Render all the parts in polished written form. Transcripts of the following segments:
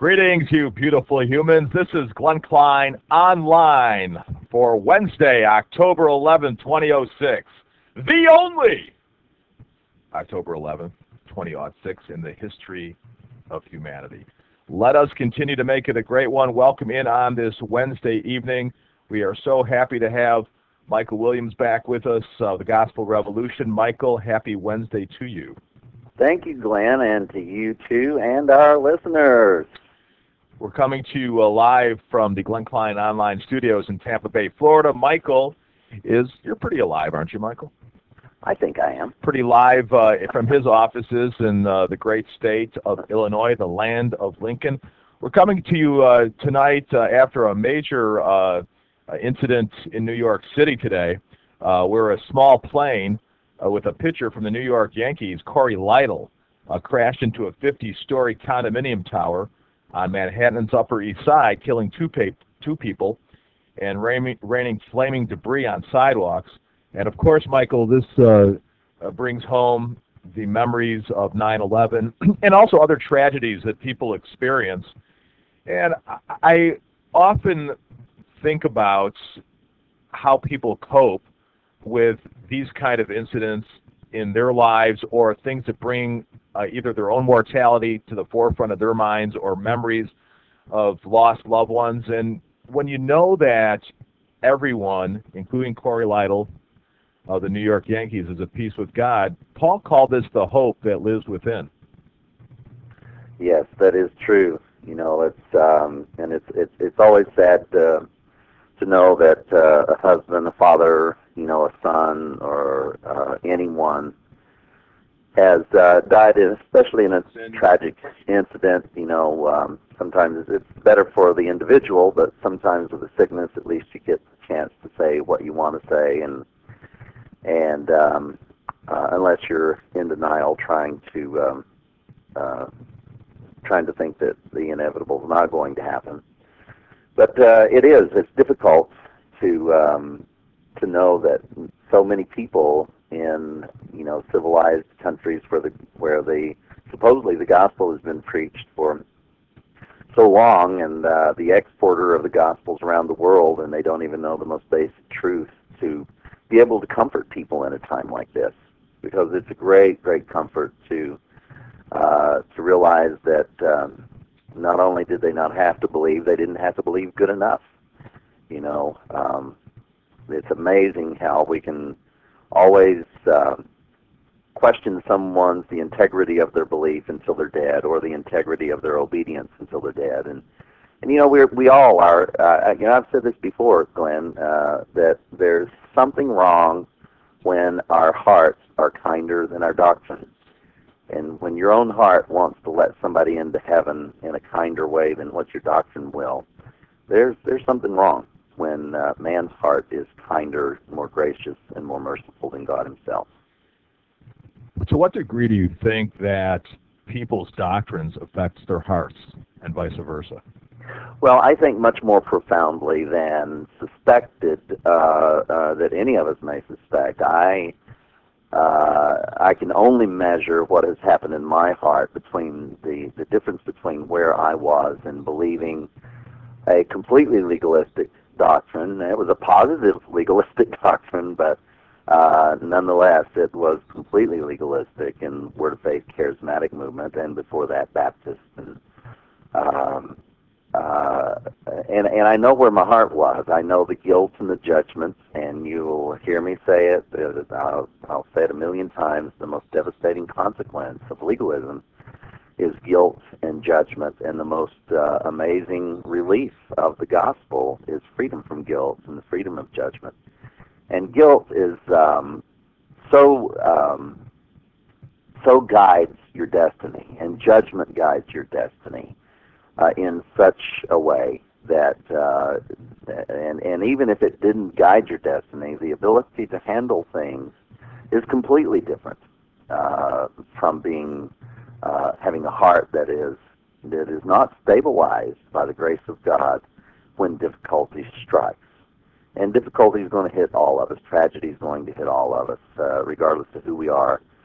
Greetings, you beautiful humans. This is Glenn Klein online for Wednesday, October 11th, 2006. The only October 11th, 2006 in the history of humanity. Let us continue to make it a great one. Welcome in on this Wednesday evening. We are so happy to have Michael Williams back with us, the Gospel Revolution. Michael, happy Wednesday to you. Thank you, Glenn, and to you too, and our listeners. We're coming to you live from the Glenn Klein Online Studios in Tampa Bay, Florida. Michael you're pretty alive, aren't you, Michael? I think I am. Pretty live from his offices in the great state of Illinois, the land of Lincoln. We're coming to you tonight after a major incident in New York City today, where a small plane with a pitcher from the New York Yankees, Corey Lytle, crashed into a 50-story condominium tower on Manhattan's Upper East Side, killing two people and raining flaming debris on sidewalks. And of course, Michael, this brings home the memories of 9/11 and also other tragedies that people experience. And I often think about how people cope with these kind of incidents in their lives, or things that bring either their own mortality to the forefront of their minds or memories of lost loved ones. And when you know that everyone, including Corey Lytle of the New York Yankees, is at peace with God, Paul called this the hope that lives within. Yes, that is true. You know, it's always sad to know that a husband, a father, a son, or anyone has died, especially in a tragic incident. Sometimes it's better for the individual, but sometimes with a sickness, at least you get the chance to say what you want to say, and unless you're in denial, trying to think that the inevitable is not going to happen. But it's difficult to know that so many people in civilized countries where supposedly the gospel has been preached for so long, and the exporter of the gospels around the world, and they don't even know the most basic truth, to be able to comfort people in a time like this, because it's a great, great comfort to realize that not only did they not have to believe, they didn't have to believe good enough. It's amazing how we can always question the integrity of their belief until they're dead, or the integrity of their obedience until they're dead. And we all are. I've said this before, Glenn, that there's something wrong when our hearts are kinder than our doctrine. And when your own heart wants to let somebody into heaven in a kinder way than what your doctrine will, there's something wrong when man's heart is kinder, more gracious, and more merciful than God himself. To what degree do you think that people's doctrines affects their hearts, and vice versa? Well, I think much more profoundly than suspected, that any of us may suspect. I can only measure what has happened in my heart between the difference between where I was in believing a completely legalistic doctrine. It was a positive legalistic doctrine, but nonetheless, it was completely legalistic in Word of Faith charismatic movement, and before that, Baptist. And I know where my heart was. I know the guilt and the judgments, and you'll hear me say it. I'll say it a million times. The most devastating consequence of legalism is guilt and judgment, and the most amazing relief of the gospel is freedom from guilt and the freedom of judgment. And guilt is so guides your destiny, and judgment guides your destiny in such a way that, and even if it didn't guide your destiny, the ability to handle things is completely different from having a heart that is not stabilized by the grace of God when difficulty strikes. And difficulty is going to hit all of us. Tragedy is going to hit all of us, regardless of who we are.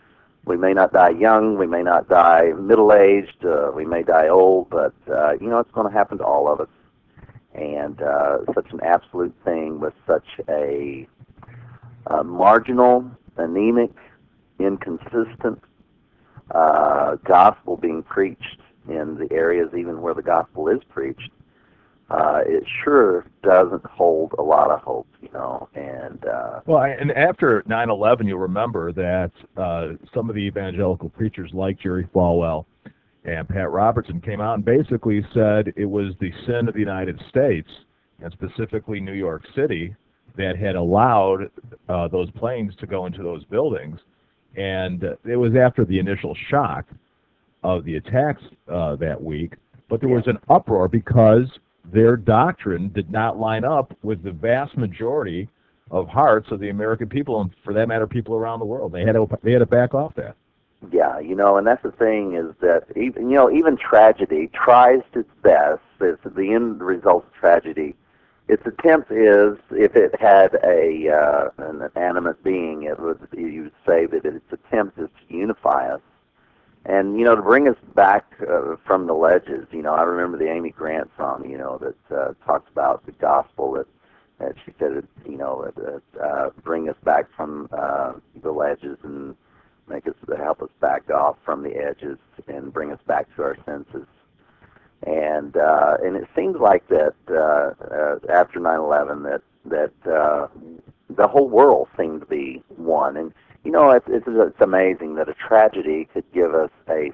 We may not die young, we may not die middle-aged, we may die old, but it's going to happen to all of us. And such an absolute thing with such a marginal, anemic, inconsistent gospel being preached in the areas even where the gospel is preached, it sure doesn't hold a lot of hope, And and after 9/11, you'll remember that some of the evangelical preachers like Jerry Falwell and Pat Robertson came out and basically said it was the sin of the United States, and specifically New York City, that had allowed those planes to go into those buildings. And it was after the initial shock of the attacks that week, but there was an uproar because their doctrine did not line up with the vast majority of hearts of the American people, and for that matter, people around the world. They had to back off that. Yeah, and that's the thing is that even tragedy tries its best. It's the end result of tragedy. Its attempt is, if it had an animate being, you would say that its attempt is to unify us. And, to bring us back from the ledges. I remember the Amy Grant song, that talks about the gospel that she said, bring us back from the ledges and help us back off from the edges and bring us back to our senses. And it seems like that after 9/11 that the whole world seemed to be one. And it's amazing that a tragedy could give us a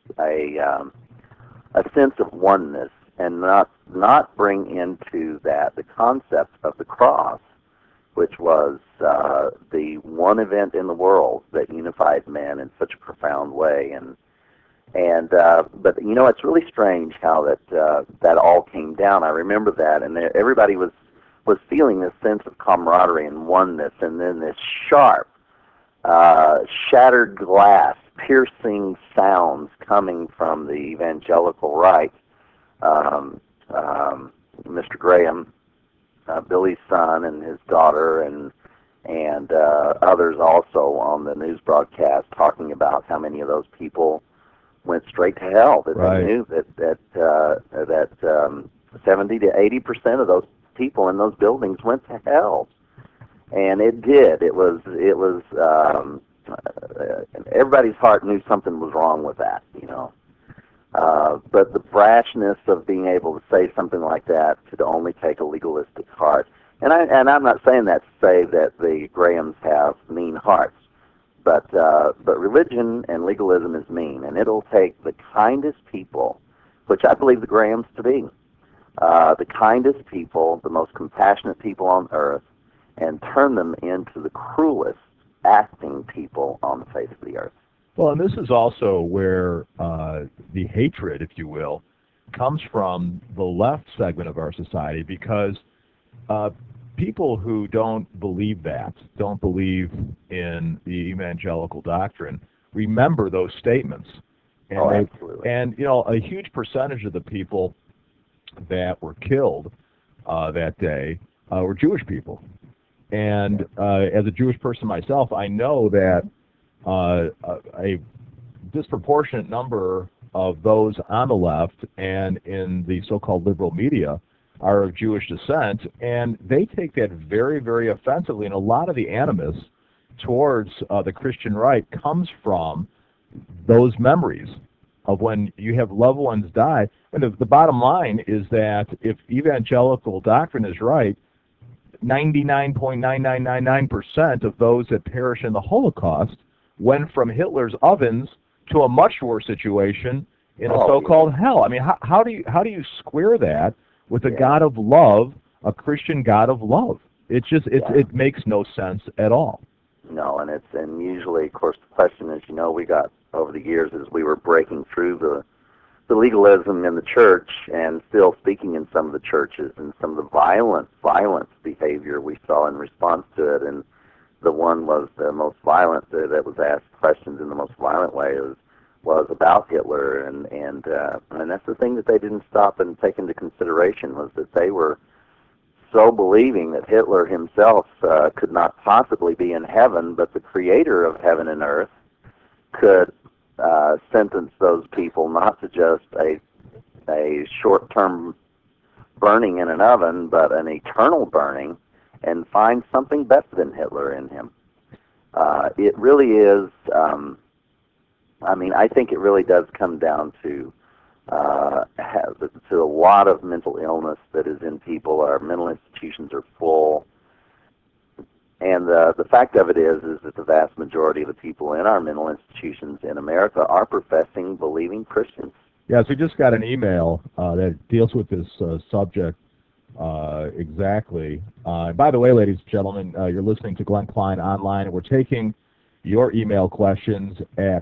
sense of oneness and not bring into that the concept of the cross, which was the one event in the world that unified man in such a profound way. But it's really strange how that all came down. I remember that, and everybody was feeling this sense of camaraderie and oneness, and then this sharp, shattered glass, piercing sounds coming from the evangelical right. Mr. Graham, Billy's son, and his daughter, and others also on the news broadcast talking about how many of those people went straight to hell. That Right. They knew that 70 to 80% of those people in those buildings went to hell, and it did. It was. Everybody's heart knew something was wrong with that, But the brashness of being able to say something like that could only take a legalistic heart. And I'm not saying that to say that the Grahams have mean hearts. But religion and legalism is mean, and it'll take the kindest people, which I believe the Grahams to be, the kindest people, the most compassionate people on earth, and turn them into the cruelest acting people on the face of the earth. Well, and this is also where the hatred, if you will, comes from the left segment of our society, because people who don't believe in the evangelical doctrine, remember those statements. And absolutely. And, a huge percentage of the people that were killed that day were Jewish people. And as a Jewish person myself, I know that a disproportionate number of those on the left and in the so-called liberal media are of Jewish descent, and they take that very, very offensively. And a lot of the animus towards the Christian right comes from those memories of when you have loved ones die. And the bottom line is that if evangelical doctrine is right, 99.9999% of those that perish in the Holocaust went from Hitler's ovens to a much worse situation in a so-called hell. I mean, how do you square that with a God of love, a Christian God of love? It makes no sense at all. No, and usually, of course, the question is, we got over the years as we were breaking through the legalism in the church and still speaking in some of the churches, and some of the violent behavior we saw in response to it. And the one was the most violent that was asked questions in the most violent way was about Hitler, and that's the thing that they didn't stop and take into consideration, was that they were so believing that Hitler himself could not possibly be in heaven, but the creator of heaven and earth could sentence those people not to just a short-term burning in an oven, but an eternal burning, and find something better than Hitler in him. It really is, I think it really does come down to a lot of mental illness that is in people. Our mental institutions are full. And the fact of it is that the vast majority of the people in our mental institutions in America are professing, believing Christians. Yes, we just got an email that deals with this subject exactly. By the way, ladies and gentlemen, you're listening to Glenn Klein Online, and we're taking your email questions at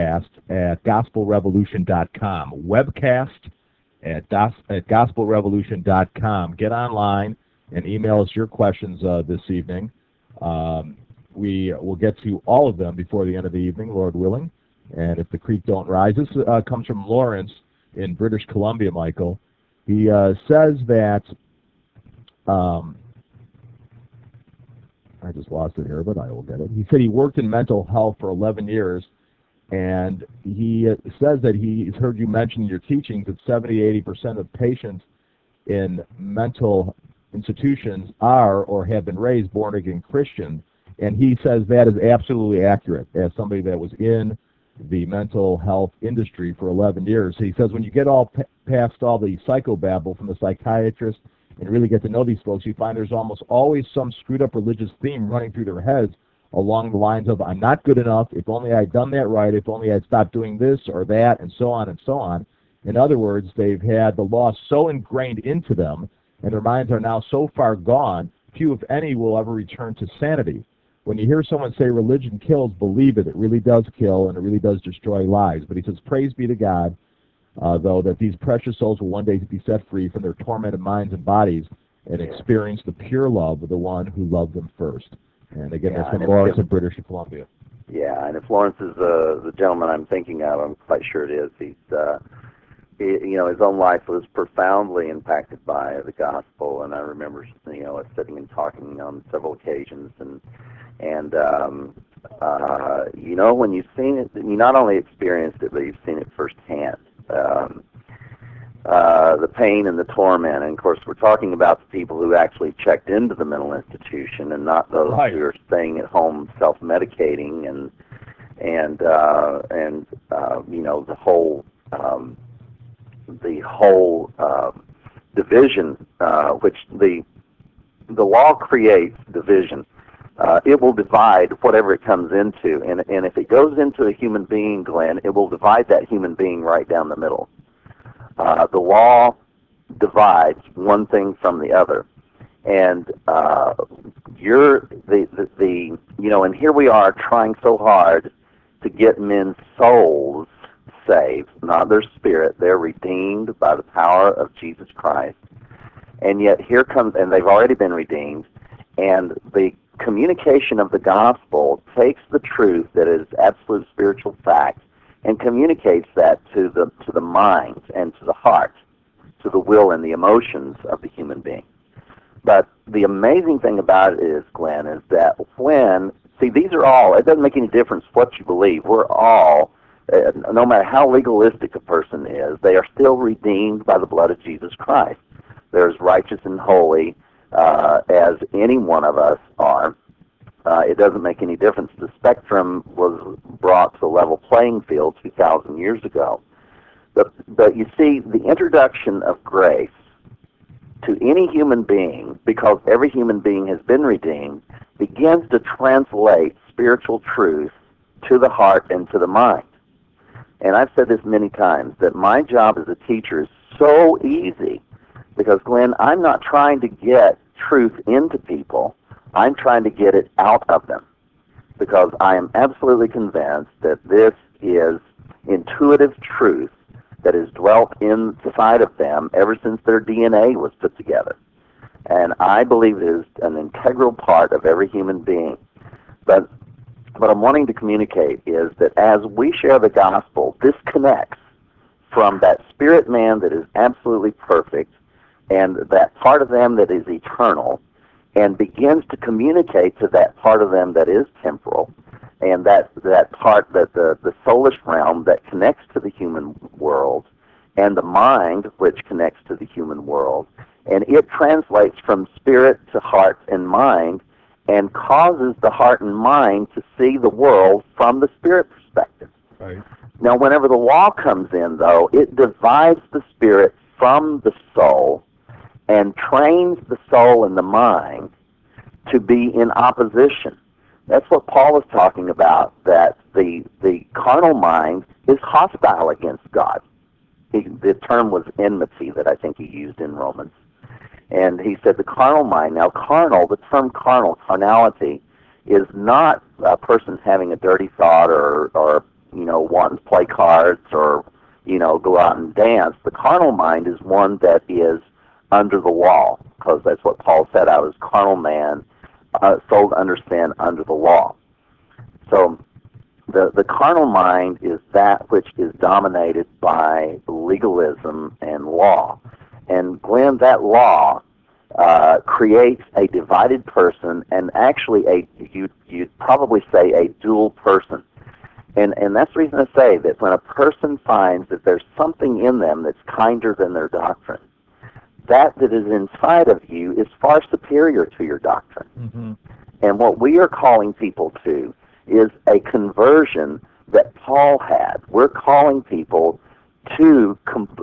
webcast@gospelrevolution.com. Webcast at gospelrevolution.com. Get online and email us your questions this evening. We will get to all of them before the end of the evening, Lord willing. And if the creek don't rise, this comes from Lawrence in British Columbia, Michael. He says that, I just lost it here, but I will get it. He said he worked in mental health for 11 years, and he says that he's heard you mention in your teachings that 70-80% of patients in mental institutions are or have been raised born-again Christians, and he says that is absolutely accurate as somebody that was in the mental health industry for 11 years. So he says when you get all past all the psychobabble from the psychiatrist and really get to know these folks, you find there's almost always some screwed up religious theme running through their heads along the lines of, I'm not good enough, if only I'd done that right, if only I'd stopped doing this or that, and so on and so on. In other words, they've had the law so ingrained into them, and their minds are now so far gone, few, if any, will ever return to sanity. When you hear someone say religion kills, believe it. It really does kill, and it really does destroy lives. But he says, praise be to God, though, that these precious souls will one day be set free from their tormented minds and bodies and experience the pure love of the one who loved them first. And again, that's from Lawrence in British Columbia. Yeah, and if Lawrence is the gentleman I'm thinking of, I'm quite sure it is. His own life was profoundly impacted by the gospel, and I remember, sitting and talking on several occasions, and when you've seen it, you not only experienced it, but you've seen it firsthand. The pain and the torment, and of course we're talking about the people who actually checked into the mental institution, and not those right. who are staying at home self-medicating and the whole division, which the law creates division. It will divide whatever it comes into, and if it goes into a human being, Glenn, it will divide that human being right down the middle. The law divides one thing from the other, and and here we are trying so hard to get men's souls saved, not their spirit. They're redeemed by the power of Jesus Christ, and yet here comes, and they've already been redeemed, and the communication of the gospel takes the truth that is absolute spiritual fact and communicates that to the mind and to the heart, to the will and the emotions of the human being. But the amazing thing about it is, Glenn, is that these are all, it doesn't make any difference what you believe. We're all, no matter how legalistic a person is, they are still redeemed by the blood of Jesus Christ. They're as righteous and holy as any one of us are. It doesn't make any difference. The spectrum was brought to a level playing field 2,000 years ago. But you see, the introduction of grace to any human being, because every human being has been redeemed, begins to translate spiritual truth to the heart and to the mind. And I've said this many times, that my job as a teacher is so easy, because, Glenn, I'm not trying to get truth into people. I'm trying to get it out of them, because I am absolutely convinced that this is intuitive truth that has dwelt inside of them ever since their DNA was put together. And I believe it is an integral part of every human being. But what I'm wanting to communicate is that as we share the gospel, this connects from that spirit man that is absolutely perfect and that part of them that is eternal, and begins to communicate to that part of them that is temporal, and that part, that the soulish realm that connects to the human world, and the mind which connects to the human world, and it translates from spirit to heart and mind, and causes the heart and mind to see the world from the spirit perspective. Right. Now, whenever the law comes in, though, it divides the spirit from the soul and trains the soul and the mind to be in opposition. That's what Paul is talking about, that the carnal mind is hostile against God. The term was enmity that I think he used in Romans. And he said the carnal mind. Now, carnal, the term carnality, is not a person having a dirty thought or wanting to play cards or, go out and dance. The carnal mind is one that is under the law, because that's what Paul said. I was carnal man, soul to understand under the law. So the carnal mind is that which is dominated by legalism and law. And Glenn, that law creates a divided person, and actually you'd probably say a dual person. And that's the reason I say that when a person finds that there's something in them that's kinder than their doctrine, that is inside of you is far superior to your doctrine. Mm-hmm. And what we are calling people to is a conversion that Paul had. We're calling people to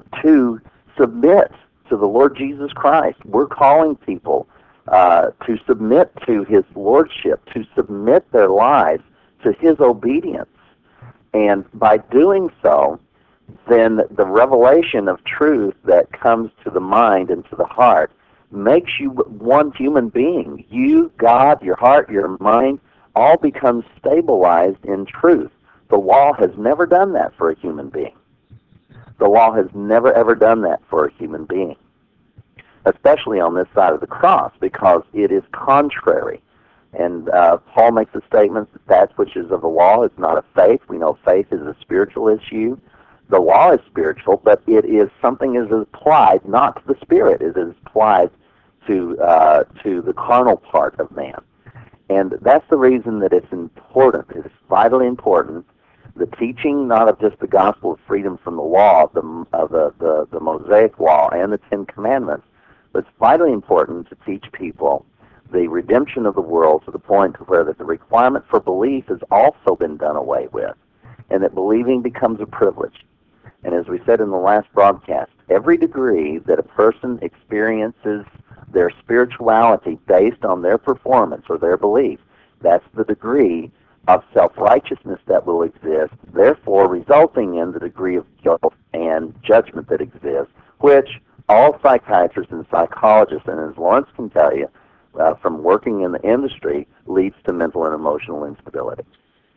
submit to the Lord Jesus Christ. We're calling people to submit to his lordship, to submit their lives to his obedience. And by doing so, then the revelation of truth that comes to the mind and to the heart makes you one human being. You, God, your heart, your mind, all become stabilized in truth. The law has never done that for a human being. The law has never, ever done that for a human being, especially on this side of the cross, because it is contrary. And Paul makes a statement that which is of the law is not of faith. We know faith is a spiritual issue. The law is spiritual, but it is something that is applied not to the spirit. It is applied to the carnal part of man. And that's the reason that it's important. It's vitally important. The teaching not of just the gospel of freedom from the law, of the Mosaic law and the Ten Commandments, but it's vitally important to teach people the redemption of the world to the point where that the requirement for belief has also been done away with, and that believing becomes a privilege. And as we said in the last broadcast, every degree that a person experiences their spirituality based on their performance or their belief, that's the degree of self-righteousness that will exist, therefore resulting in the degree of guilt and judgment that exists, which all psychiatrists and psychologists, and as Lawrence can tell you, from working in the industry, leads to mental and emotional instability.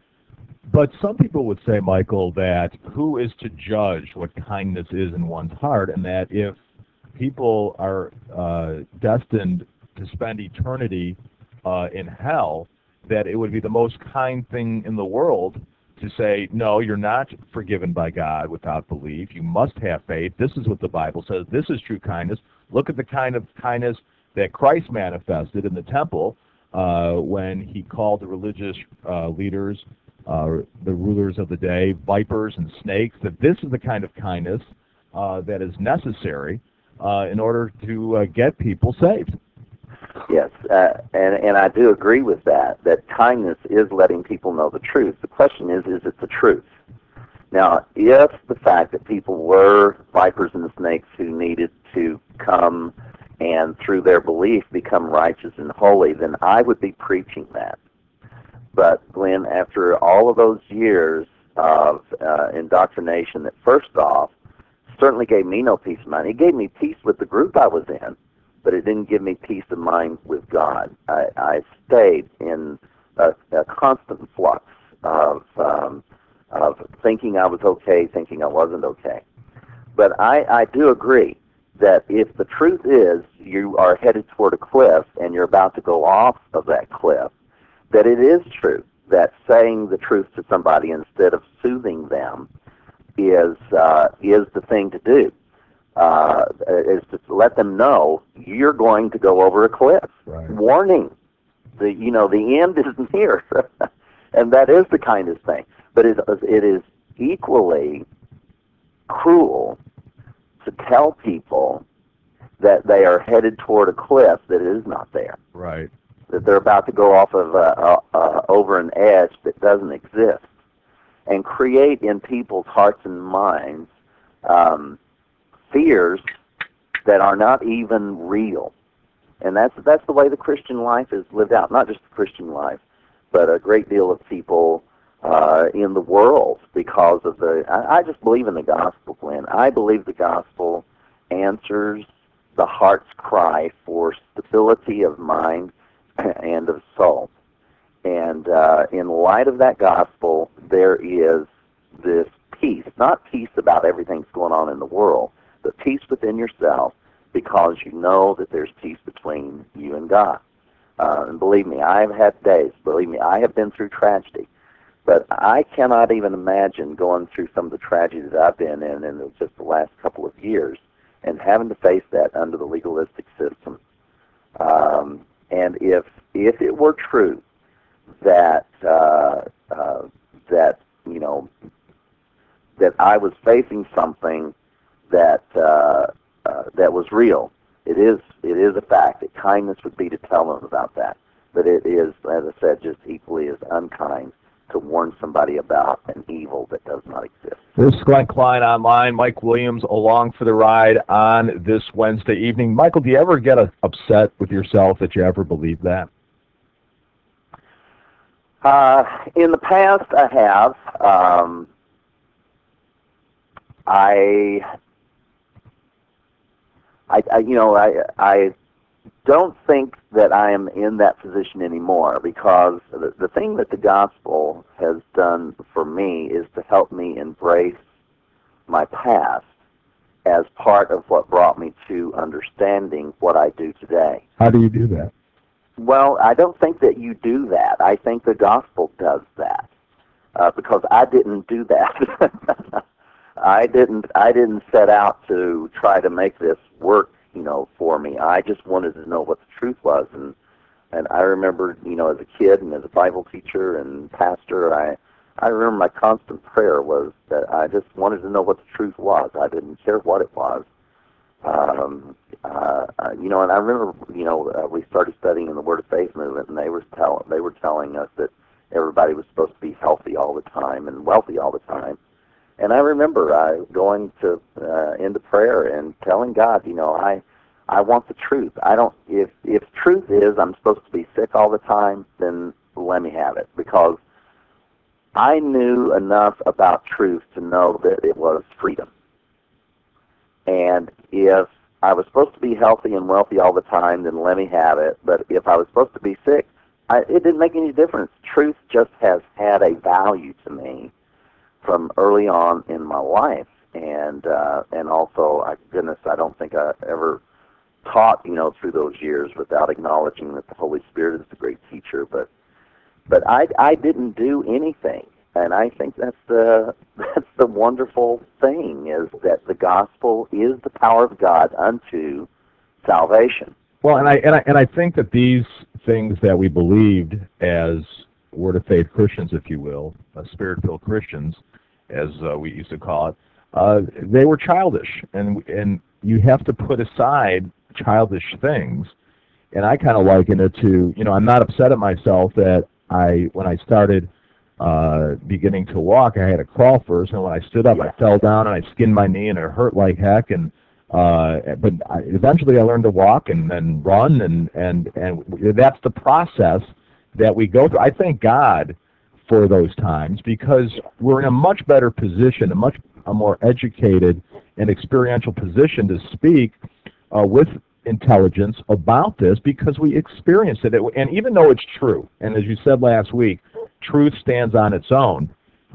But some people would say, Michael, that who is to judge what kindness is in one's heart, and that if people are destined to spend eternity in hell, that it would be the most kind thing in the world to say, no, you're not forgiven by God without belief. You must have faith. This is what the Bible says. This is true kindness. Look at the kind of kindness that Christ manifested in the temple when he called the religious leaders, the rulers of the day, vipers and snakes, that this is the kind of kindness that is necessary in order to get people saved. Yes, and I do agree with that kindness is letting people know the truth. The question is it the truth? Now, if the fact that people were vipers and snakes who needed to come and through their belief become righteous and holy, then I would be preaching that. But Glenn, after all of those years of indoctrination, that first off certainly gave me no peace of mind. It gave me peace with the group I was in, but it didn't give me peace of mind with God. I stayed in a constant flux of thinking I was okay, thinking I wasn't okay. But I do agree that if the truth is you are headed toward a cliff and you're about to go off of that cliff, that it is true that saying the truth to somebody instead of soothing them is the thing to do. Is to let them know you're going to go over a cliff. Right. Warning, the end isn't here. and that is the kindest thing. But it is equally cruel to tell people that they are headed toward a cliff that is not there. Right. That they're about to go off of over an edge that doesn't exist, and create in people's hearts and minds fears that are not even real. And that's the way the Christian life is lived out. Not just the Christian life, but a great deal of people in the world, because of I just believe in the gospel, Glenn. I believe the gospel answers the heart's cry for stability of mind and of soul. And in light of that gospel, there is this peace, not peace about everything that's going on in the world, but peace within yourself, because you know that there's peace between you and God. And believe me, I've had days, believe me, I have been through tragedy, but I cannot even imagine going through some of the tragedy that I've been in just the last couple of years, and having to face that under the legalistic system. And if it were true that that you know that I was facing something that that was real, it is a fact that kindness would be to tell them about that. But it is, as I said, just equally as unkind to warn somebody about an evil that does not exist. This is Glenn Klein Online. Mike Williams along for the ride on this Wednesday evening. Michael, do you ever get upset with yourself that you ever believed that? In the past, I have. I don't think that I am in that position anymore, because the thing that the gospel has done for me is to help me embrace my past as part of what brought me to understanding what I do today. How do you do that? Well, I don't think that you do that. I think the gospel does that, because I didn't do that. I didn't set out to try to make this work, for me. I just wanted to know what the truth was, and I remember, as a kid and as a Bible teacher and pastor, I remember my constant prayer was that I just wanted to know what the truth was. I didn't care what it was. And I remember, we started studying in the Word of Faith movement, and they were telling us that everybody was supposed to be healthy all the time and wealthy all the time. And I remember going to into prayer and telling God, I want the truth. If truth is I'm supposed to be sick all the time, then let me have it, because I knew enough about truth to know that it was freedom. And if I was supposed to be healthy and wealthy all the time, then let me have it. But if I was supposed to be sick, it didn't make any difference. Truth just has had a value to me from early on in my life. And also, goodness, I don't think I ever taught, through those years without acknowledging that the Holy Spirit is the great teacher. But I didn't do anything. And I think that's the wonderful thing, is that the gospel is the power of God unto salvation. Well, and I think that these things that we believed as Word of Faith Christians, if you will, Spirit-filled Christians, as we used to call it, they were childish, and you have to put aside childish things. And I kind of liken it to, I'm not upset at myself that when I started beginning to walk, I had to crawl first, and when I stood up, I fell down and I skinned my knee, and it hurt like heck. And but eventually, I learned to walk and then run, and that's the process that we go through. I thank God for those times, because we're in a much better position, a more educated and experiential position to speak with intelligence about this, because we experienced it. And even though it's true, and as you said last week, truth stands on its own,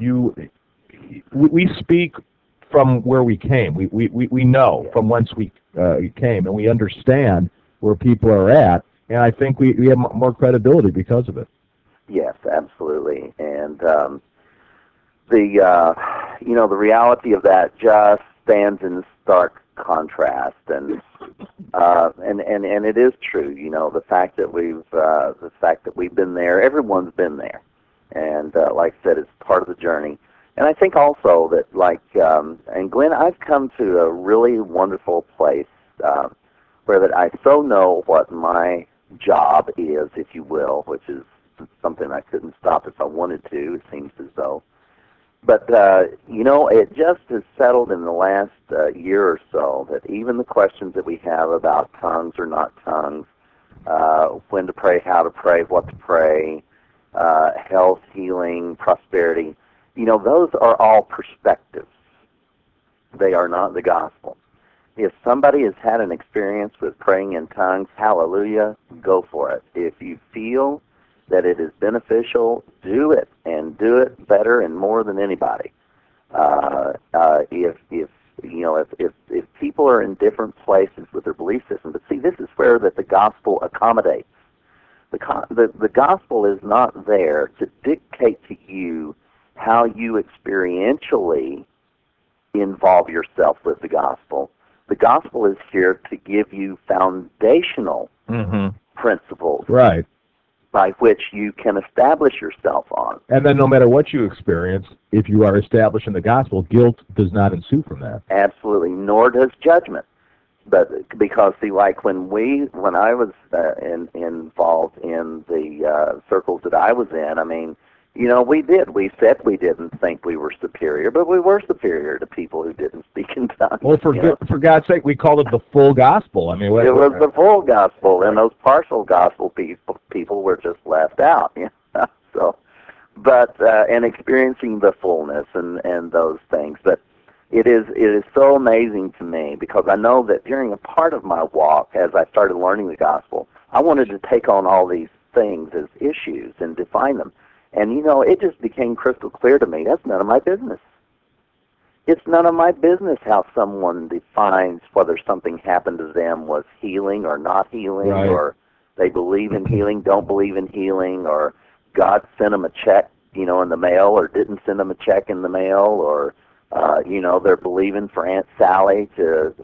we speak from where we came. We know from whence we came, and we understand where people are at, and I think we have more credibility because of it. Yes, absolutely. And the reality of that just stands in stark contrast, and it is true. The fact that we've been there, everyone's been there, And like I said, it's part of the journey. And I think also that, and Glenn, I've come to a really wonderful place where that I so know what my job is, if you will, which is something I couldn't stop if I wanted to, it seems as though. But, it just has settled in the last year or so that even the questions that we have about tongues or not tongues, when to pray, how to pray, what to pray, health, healing, prosperity, those are all perspectives. They are not the gospel. If somebody has had an experience with praying in tongues, hallelujah, go for it. If you feel that it is beneficial, do it, and do it better and more than anybody. If people are in different places with their belief system, but see, this is where that the gospel accommodates. The gospel is not there to dictate to you how you experientially involve yourself with the gospel. The gospel is here to give you foundational principles, right, by which you can establish yourself on. And then no matter what you experience, if you are established in the gospel, guilt does not ensue from that. Absolutely, nor does judgment. But because, see, like when I was involved in the circles that I was in, I mean, we said we didn't think we were superior, but we were superior to people who didn't speak in tongues. Well, for God's sake, we called it the full gospel. I mean, it was the full gospel, and those partial gospel people were just left out. So, but and experiencing the fullness and those things, but. It is so amazing to me because I know that during a part of my walk, as I started learning the gospel, I wanted to take on all these things as issues and define them. And, it just became crystal clear to me, that's none of my business. It's none of my business how someone defines whether something happened to them was healing or not healing, right. Or they believe in healing, don't believe in healing, or God sent them a check, in the mail, or didn't send them a check in the mail, or... they're believing for Aunt Sally to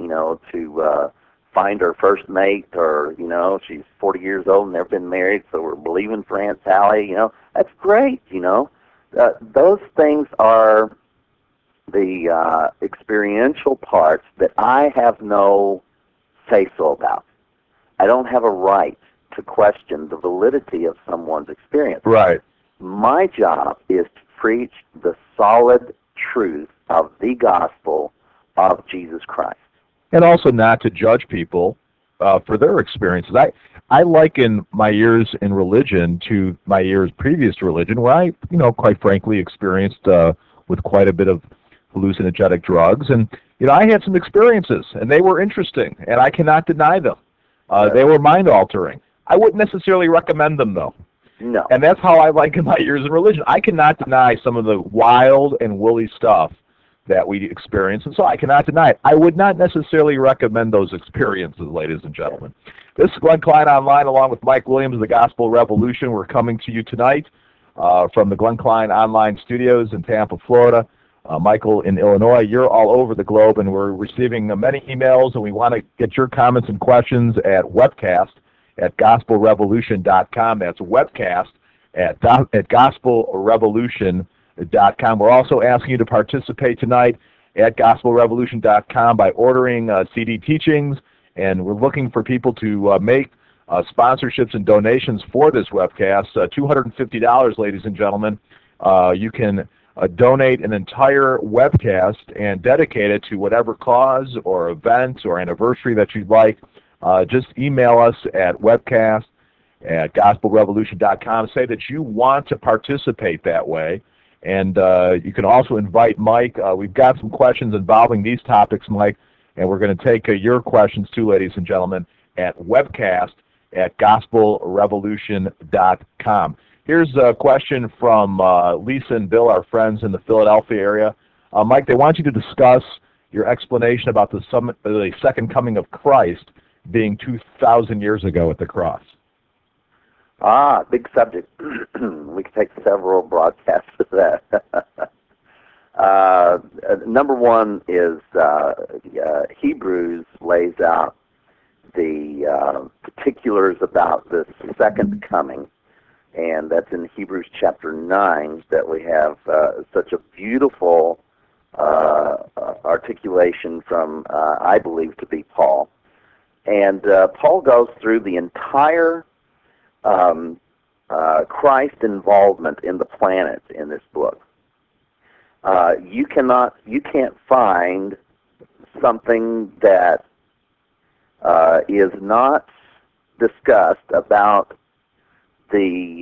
find her first mate, or, she's 40 years old and never been married, so we're believing for Aunt Sally, That's great, Those things are the experiential parts that I have no say-so about. I don't have a right to question the validity of someone's experience. Right. My job is to preach the solid truth of the gospel of Jesus Christ. And also not to judge people for their experiences. I liken my years in religion to my years previous to religion, where I, quite frankly, experienced with quite a bit of hallucinogenic drugs. And, I had some experiences, and they were interesting, and I cannot deny them. They were mind-altering. I wouldn't necessarily recommend them, though. No. And that's how I liken my years in religion. I cannot deny some of the wild and woolly stuff that we experience, and so I cannot deny it. I would not necessarily recommend those experiences, ladies and gentlemen. This is Glenn Klein Online, along with Mike Williams of the Gospel Revolution. We're coming to you tonight from the Glenn Klein Online studios in Tampa, Florida. Michael in Illinois, you're all over the globe, and we're receiving many emails, and we want to get your comments and questions at webcast at gospelrevolution.com. That's webcast at gospelrevolution.com. We're also asking you to participate tonight at gospelrevolution.com by ordering CD teachings, and we're looking for people to make sponsorships and donations for this webcast. $250, ladies and gentlemen. You can donate an entire webcast and dedicate it to whatever cause or event or anniversary that you'd like. Just email us at webcast at gospelrevolution.com. Say that you want to participate that way. And you can also invite Mike. We've got some questions involving these topics, Mike, and we're going to take your questions too, ladies and gentlemen, at webcast at gospelrevolution.com. Here's a question from Lisa and Bill, our friends in the Philadelphia area. Mike, they want you to discuss your explanation about the second coming of Christ being 2,000 years ago at the cross. Big subject. We could take several broadcasts of that. Number one is Hebrews lays out the particulars about the second coming. And that's in Hebrews chapter 9 that we have such a beautiful articulation from, I believe, to be Paul. And Paul goes through the entire Christ involvement in the planet in this book. You can't find something that is not discussed about the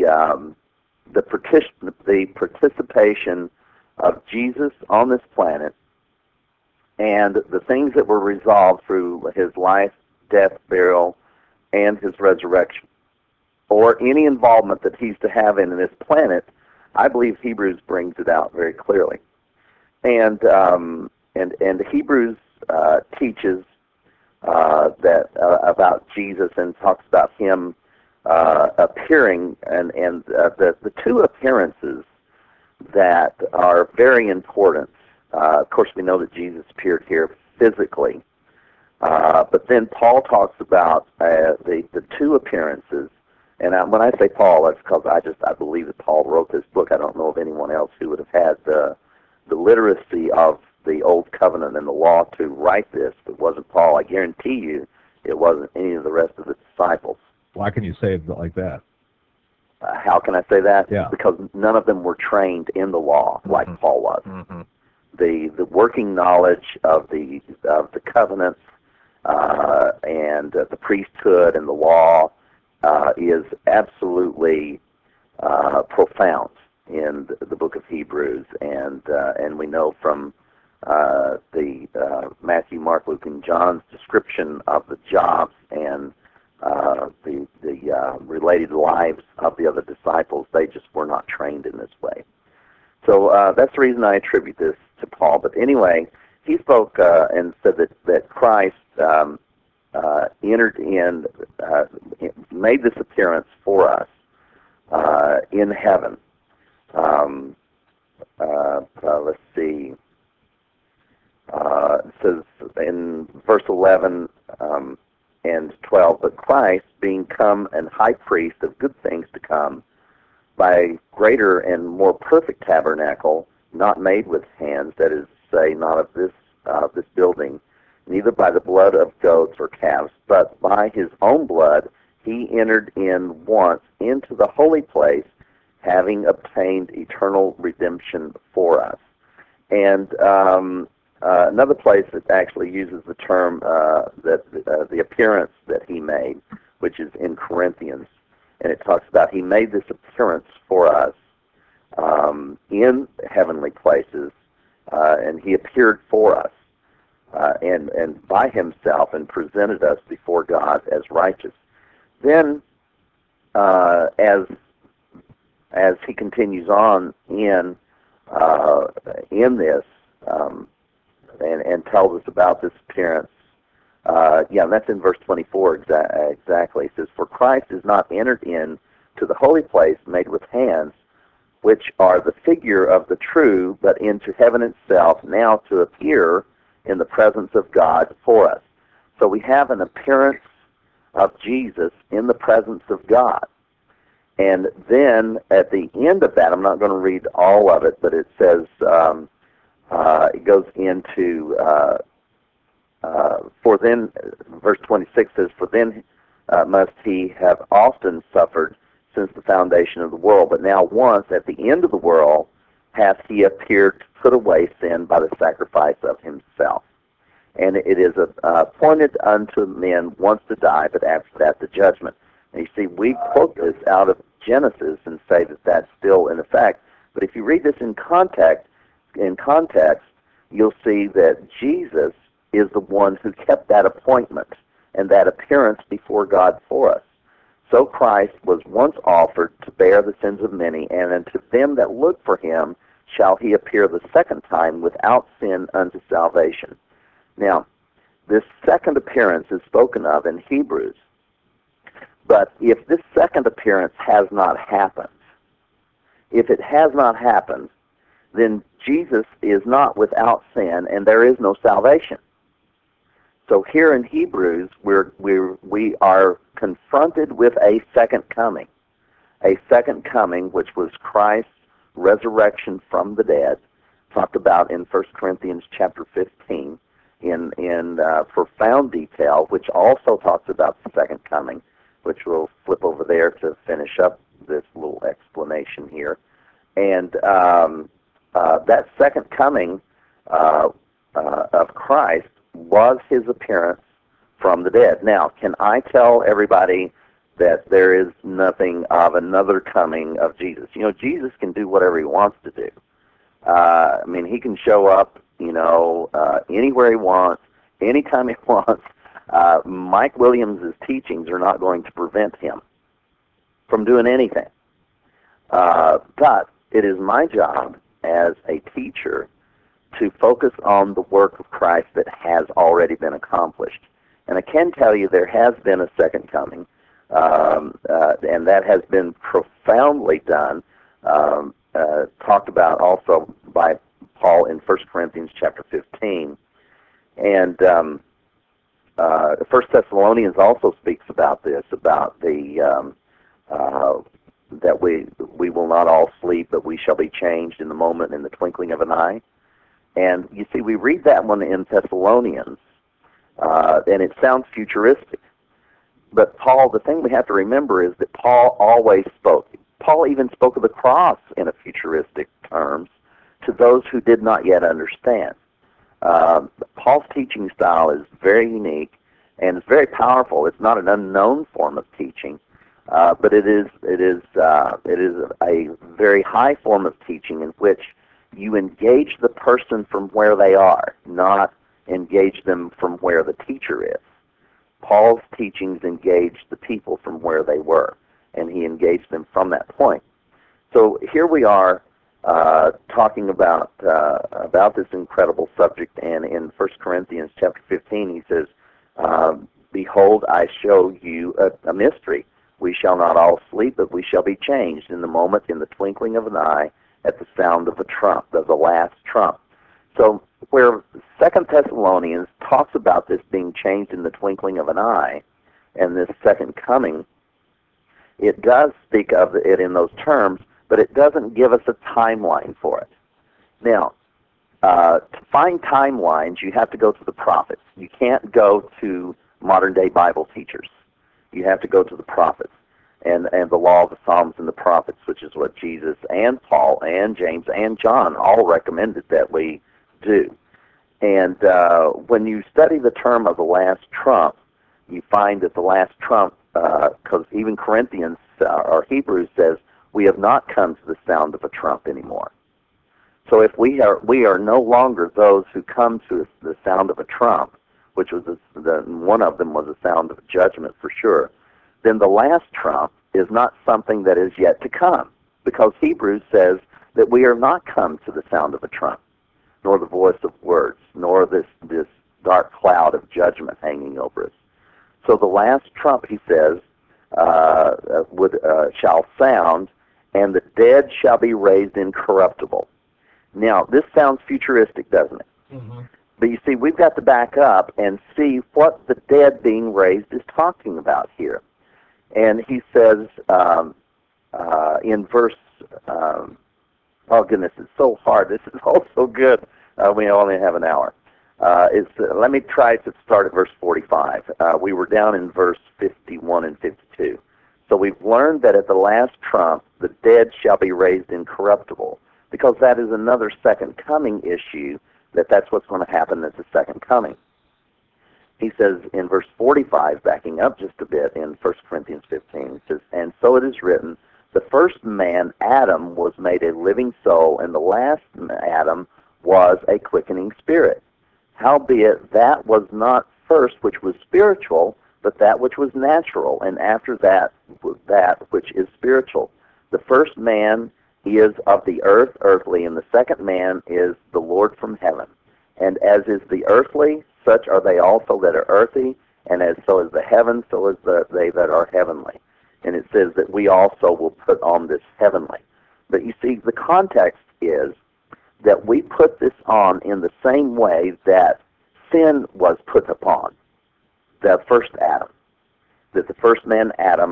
participation of Jesus on this planet and the things that were resolved through his life, death, burial, and his resurrection, or any involvement that he's to have in this planet. I believe Hebrews brings it out very clearly, and Hebrews teaches that about Jesus and talks about him appearing, and the two appearances that are very important. Of course, we know that Jesus appeared here physically, but then Paul talks about the two appearances. And when I say Paul, that's because I believe that Paul wrote this book. I don't know of anyone else who would have had the literacy of the Old Covenant and the law to write this. If it wasn't Paul, I guarantee you it wasn't any of the rest of the disciples. Why can you say it like that? How can I say that? Yeah. Because none of them were trained in the law like Paul was. Mm-hmm. The working knowledge of the covenants and the priesthood and the law is absolutely profound in the book of Hebrews, and we know from the Matthew, Mark, Luke, and John's description of the jobs and the related lives of the other disciples, they just were not trained in this way. So that's the reason I attribute this to Paul. But anyway, he spoke and said that Christ entered in, made this appearance for us in heaven. Let's see. It says in verse 11 and 12, but Christ, being come an high priest of good things to come, by greater and more perfect tabernacle, not made with hands, that is to say, not of this building, neither by the blood of goats or calves, but by his own blood he entered in once into the holy place, having obtained eternal redemption for us. And another place that actually uses the term the appearance that he made, which is in Corinthians, and it talks about he made this appearance for us in heavenly places, and he appeared for us and by himself and presented us before God as righteous. Then, as he continues on in this and tells us about this appearance, that's in verse 24 exactly. It says, "For Christ is not entered in to the holy place made with hands, which are the figure of the true, but into heaven itself, now to appear in the presence of God for us." So we have an appearance of Jesus in the presence of God. And then at the end of that, I'm not going to read all of it, but it says, it goes into, for then, verse 26 says, "For then must he have often suffered since the foundation of the world, but now once at the end of the world hath he appeared to put away sin by the sacrifice of himself. And it is appointed unto men once to die, but after that the judgment." And you see, we quote this out of Genesis and say that that's still in effect. But if you read this in context, you'll see that Jesus is the one who kept that appointment and that appearance before God for us. So Christ was once offered to bear the sins of many, and unto them that look for him shall he appear the second time without sin unto salvation. Now, this second appearance is spoken of in Hebrews. But if this second appearance has not happened, then Jesus is not without sin, and there is no salvation. So here in Hebrews, we are confronted with a second coming, a second coming, which was Christ's resurrection from the dead, talked about in 1 Corinthians chapter 15 in profound detail, which also talks about the second coming, which we'll flip over there to finish up this little explanation here. And that second coming of Christ was his appearance from the dead. Now, can I tell everybody that there is nothing of another coming of Jesus? You know, Jesus can do whatever he wants to do. I mean, he can show up, anywhere he wants, anytime he wants. Mike Williams' teachings are not going to prevent him from doing anything. But it is my job as a teacher to focus on the work of Christ that has already been accomplished. And I can tell you there has been a second coming, and that has been profoundly done, talked about also by Paul in 1 Corinthians chapter 15. And 1 Thessalonians also speaks about this, about the that we will not all sleep, but we shall be changed in the moment, in the twinkling of an eye. And you see, we read that one in Thessalonians, and it sounds futuristic. But Paul, the thing we have to remember is that Paul always spoke. Paul even spoke of the cross in a futuristic terms to those who did not yet understand. Paul's teaching style is very unique and it's very powerful. It's not an unknown form of teaching, but it is a very high form of teaching in which you engage the person from where they are, not engage them from where the teacher is. Paul's teachings engaged the people from where they were, and he engaged them from that point. So here we are talking about this incredible subject, and in 1 Corinthians chapter 15 he says, "Behold, I show you a mystery. We shall not all sleep, but we shall be changed in the moment, in the twinkling of an eye, at the sound of the trump," of the last trump. So where 2 Thessalonians talks about this being changed in the twinkling of an eye, and this second coming, it does speak of it in those terms, but it doesn't give us a timeline for it. Now, to find timelines, you have to go to the prophets. You can't go to modern-day Bible teachers. You have to go to the prophets and the law of the Psalms and the prophets, which is what Jesus and Paul and James and John all recommended that we do. And when you study the term of the last trump, you find that the last trump, because even Corinthians or Hebrews says, we have not come to the sound of a trump anymore. So if we are no longer those who come to the sound of a trump, which was one of them was a sound of judgment for sure, then the last trump is not something that is yet to come, because Hebrews says that we are not come to the sound of a trump, nor the voice of words, nor this dark cloud of judgment hanging over us. So the last trump, he says, shall sound, and the dead shall be raised incorruptible. Now, this sounds futuristic, doesn't it? Mm-hmm. But you see, we've got to back up and see what the dead being raised is talking about here. And he says in verse, oh goodness, it's so hard. This is all so good. We only have an hour. Let me try to start at verse 45. We were down in verse 51 and 52. So we've learned that at the last trump, the dead shall be raised incorruptible, because that is another second coming issue, that's what's going to happen at the second coming. He says in verse 45, backing up just a bit in 1 Corinthians 15, he says, "And so it is written, the first man, Adam, was made a living soul, and the last Adam was a quickening spirit. Howbeit that was not first which was spiritual, but that which was natural, and after that which is spiritual. The first man is of the earth, earthly, and the second man is the Lord from heaven. And as is the earthly, such are they also that are earthy, and as so is the heaven, so is they that are heavenly." And it says that we also will put on this heavenly. But you see, the context is that we put this on in the same way that sin was put upon the first Adam. That the first man, Adam,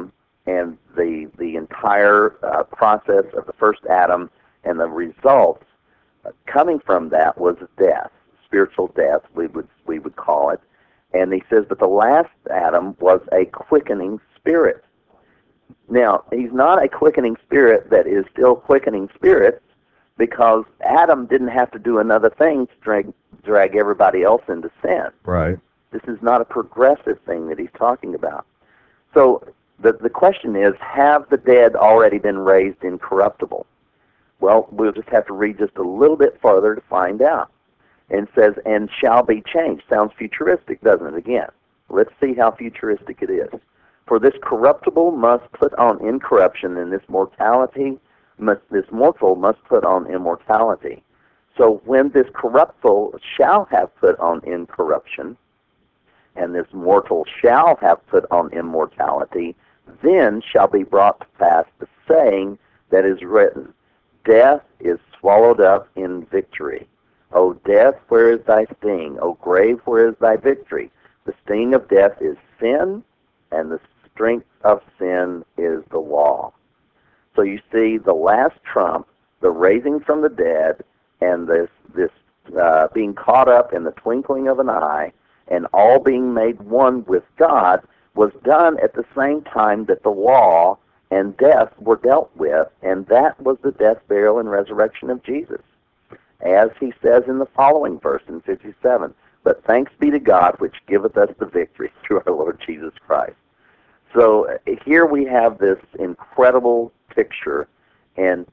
and the entire process of the first Adam, and the result coming from that was death, spiritual death, we would call it. And he says, but the last Adam was a quickening spirit. Now, he's not a quickening spirit that is still quickening spirits, because Adam didn't have to do another thing to drag everybody else into sin. Right. This is not a progressive thing that he's talking about. So the question is, have the dead already been raised incorruptible? Well, we'll just have to read just a little bit further to find out. And it says, and shall be changed. Sounds futuristic, doesn't it, again? Let's see how futuristic it is. For this corruptible must put on incorruption, and this mortal must put on immortality. So when this corruptible shall have put on incorruption, and this mortal shall have put on immortality, then shall be brought to pass the saying that is written, death is swallowed up in victory. O death, where is thy sting? O grave, where is thy victory? The sting of death is sin, and the strength of sin is the law. So you see the last trump, the raising from the dead, and this being caught up in the twinkling of an eye, and all being made one with God, was done at the same time that the law and death were dealt with, and that was the death, burial, and resurrection of Jesus. As he says in the following verse in 57, but thanks be to God which giveth us the victory through our Lord Jesus Christ. So here we have this incredible picture, and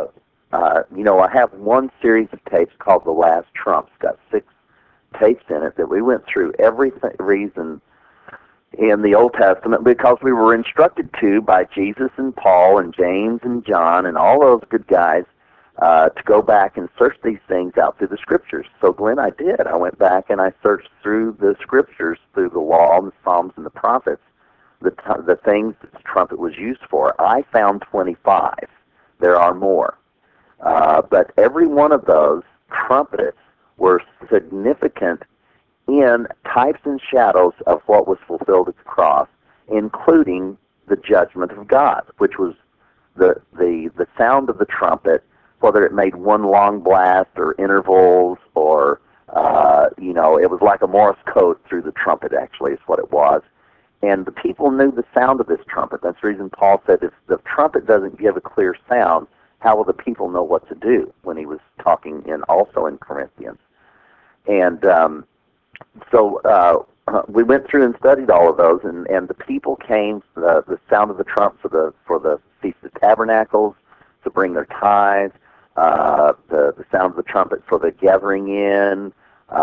I have one series of tapes called The Last Trump. It's got 6 tapes in it that we went through every reason in the Old Testament, because we were instructed to by Jesus and Paul and James and John and all those good guys to go back and search these things out through the Scriptures. So, Glenn, I did. I went back and I searched through the Scriptures, through the Law, the Psalms, and the Prophets, the things that the trumpet was used for. I found 25. There are more. But every one of those trumpets were significant in types and shadows of what was fulfilled at the cross, including the judgment of God, which was the sound of the trumpet, whether it made one long blast or intervals or, it was like a Morse code through the trumpet, actually, is what it was. And the people knew the sound of this trumpet. That's the reason Paul said, if the trumpet doesn't give a clear sound, how will the people know what to do, when he was talking also in Corinthians. And so we went through and studied all of those, and the people came, the sound of the trump for the Feast of Tabernacles, to bring their tithes, the sound of the trumpet for the gathering in,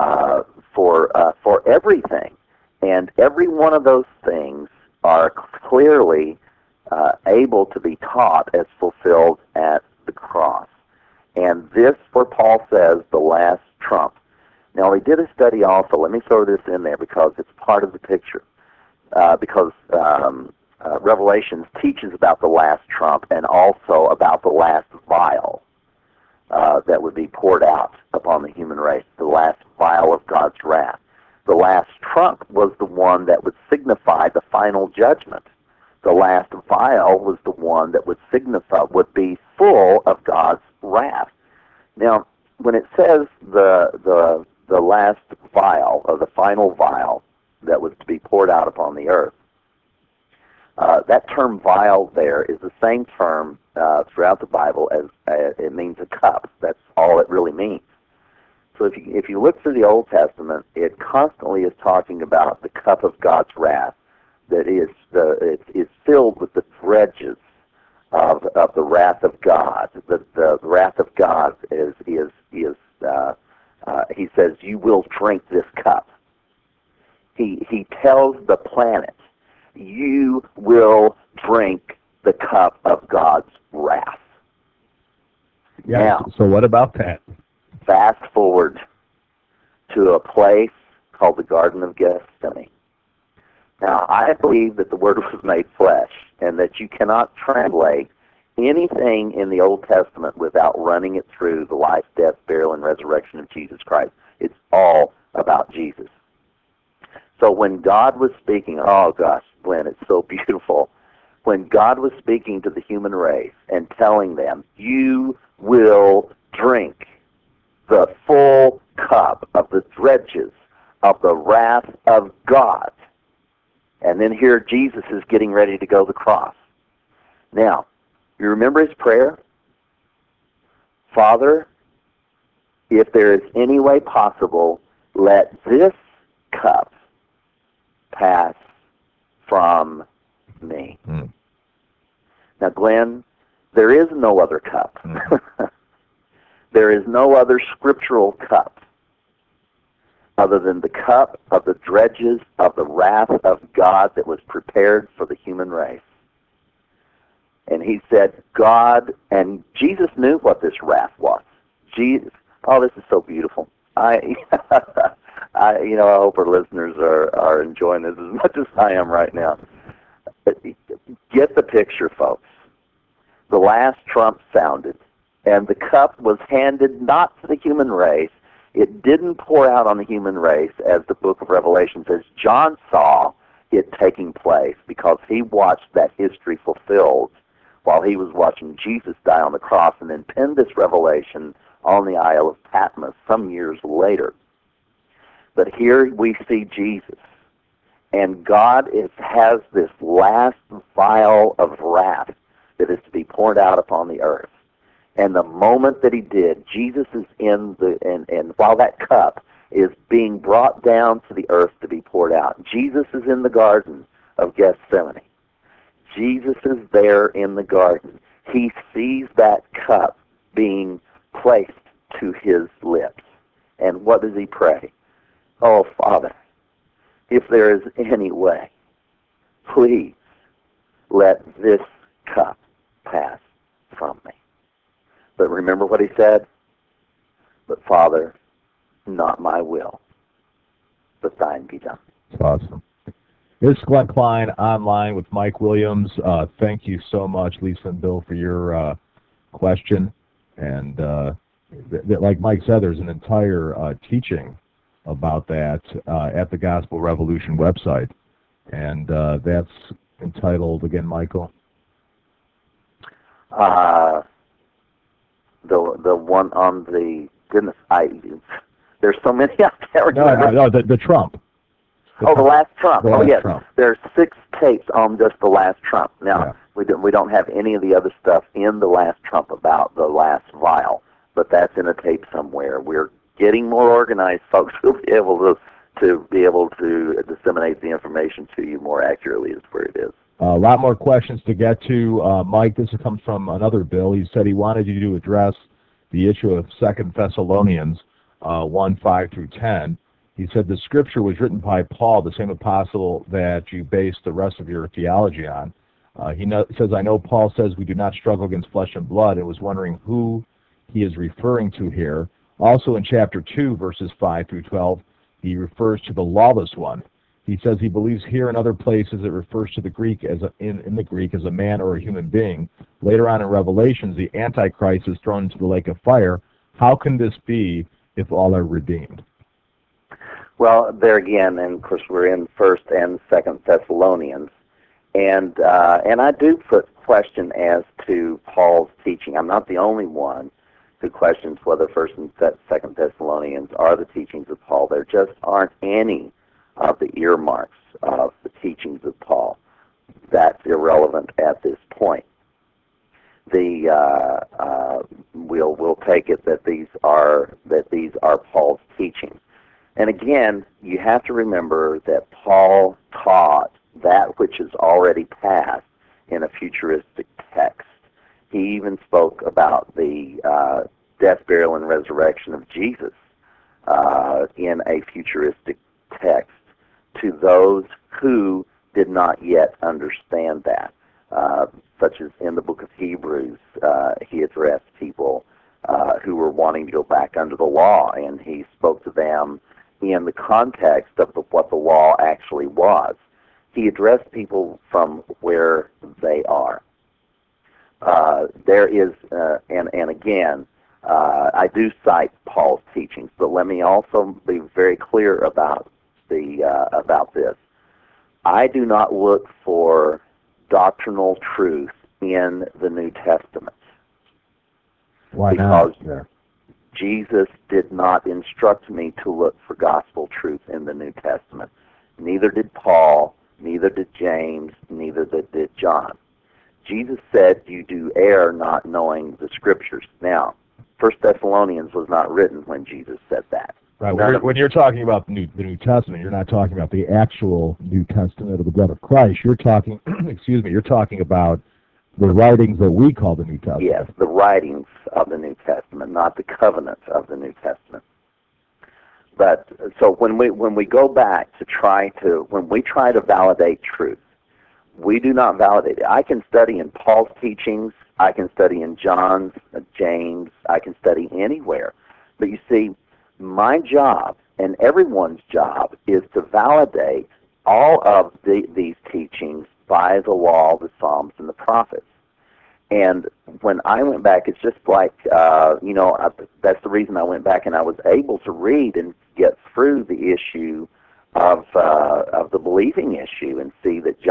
for everything. And every one of those things are clearly able to be taught as fulfilled at the cross. And this, where Paul says, the last trump. Now, we did a study also. Let me throw this in there because it's part of the picture. Because Revelations teaches about the last trump and also about the last vial that would be poured out upon the human race, the last vial of God's wrath. The last trump was the one that would signify the final judgment. The last vial was the one that would be full of God's wrath. Now, when it says the last vial, or the final vial that was to be poured out upon the earth, that term vial there is the same term throughout the Bible as it means a cup. That's all it really means. So if you look through the Old Testament, it constantly is talking about the cup of God's wrath that is filled with the dredges of the wrath of God. The wrath of God is he says, you will drink this cup. He tells the planet, you will drink the cup of God's wrath. Yeah. Now, so what about that? Fast forward to a place called the Garden of Gethsemane. Now, I believe that the Word was made flesh, and that you cannot translate anything in the Old Testament without running it through the life, death, burial, and resurrection of Jesus Christ. It's all about Jesus. So when God was speaking, oh gosh, Glenn, it's so beautiful. when God was speaking to the human race and telling them, you will drink the full cup of the dredges of the wrath of God. And then here Jesus is getting ready to go to the cross. Now, you remember his prayer? Father, if there is any way possible, let this cup pass from me. Mm. Now, Glenn, there is no other cup. Mm. There is no other scriptural cup other than the cup of the dredges of the wrath of God that was prepared for the human race. And he said, God, and Jesus knew what this wrath was. Jesus, oh, this is so beautiful. I hope our listeners are enjoying this as much as I am right now. But get the picture, folks. The last trump sounded, and the cup was handed not to the human race. It didn't pour out on the human race, as the book of Revelation says. John saw it taking place because he watched that history fulfilled while he was watching Jesus die on the cross, and then penned this revelation on the Isle of Patmos some years later. But here we see Jesus, and God has this last vial of wrath that is to be poured out upon the earth. And the moment that he did, Jesus is in and while that cup is being brought down to the earth to be poured out, Jesus is in the Garden of Gethsemane. Jesus is there in the garden. He sees that cup being placed to his lips. And what does he pray? Oh, Father, if there is any way, please let this cup pass from me. But remember what he said? But Father, not my will, but thine be done. That's awesome. This is Glenn Klein online with Mike Williams. Thank you so much, Lisa and Bill, for your question. And like Mike said, there's an entire teaching about that at the Gospel Revolution website. And that's entitled, again, Michael? The one on the, goodness, there's so many I can't remember. No, the Trump. The last Trump. Yes. Trump. There's 6 tapes on just the last Trump. Now, yeah. we don't have any of the other stuff in the last Trump about the last vial, but that's in a tape somewhere. We're getting more organized, folks. We'll be able to disseminate the information to you more accurately is where it is. A lot more questions to get to. Mike, this comes from another Bill. He said he wanted you to address the issue of 2 Thessalonians 1:5 through 10. He said the scripture was written by Paul, the same apostle that you based the rest of your theology on. He says, I know Paul says we do not struggle against flesh and blood, and was wondering who he is referring to here. Also in chapter 2, verses 5 through 12, he refers to the lawless one. He says he believes here and other places it refers to the Greek in the Greek as a man or a human being. Later on in Revelations, the Antichrist is thrown into the lake of fire. How can this be if all are redeemed? Well, there again, and of course we're in 1 and 2 Thessalonians, and I do put question as to Paul's teaching. I'm not the only one who questions whether 1 and 2 Thessalonians are the teachings of Paul. There just aren't any of the earmarks of the teachings of Paul. That's irrelevant at this point. We'll take it that these are Paul's teachings. And again, you have to remember that Paul taught that which is already past in a futuristic text. He even spoke about the death, burial, and resurrection of Jesus in a futuristic text to those who did not yet understand that. Such as in the book of Hebrews, he addressed people who were wanting to go back under the law, and he spoke to them in the context of what the law actually was. He addressed people from where they are. There is, and again, I do cite Paul's teachings, but let me also be very clear about this. I do not look for doctrinal truth in the New Testament. Why because not? Yeah. Jesus did not instruct me to look for gospel truth in the New Testament. Neither did Paul, neither did James, neither did John. Jesus said, you do err not knowing the Scriptures. Now, 1 Thessalonians was not written when Jesus said that. Right. When you're talking about the New Testament, you're not talking about the actual New Testament of the blood of Christ. You're talking, you're talking about the writings that we call the New Testament. Yes, the writings of the New Testament, not the covenants of the New Testament. But so when we go back to when we try to validate truth, we do not validate it. I can study in Paul's teachings, I can study in John's, James, I can study anywhere. But you see, my job and everyone's job is to validate all of these teachings by the law, the Psalms, and the prophets. And when I went back, it's just like, that's the reason I went back and I was able to read and get through the issue of the believing issue and see that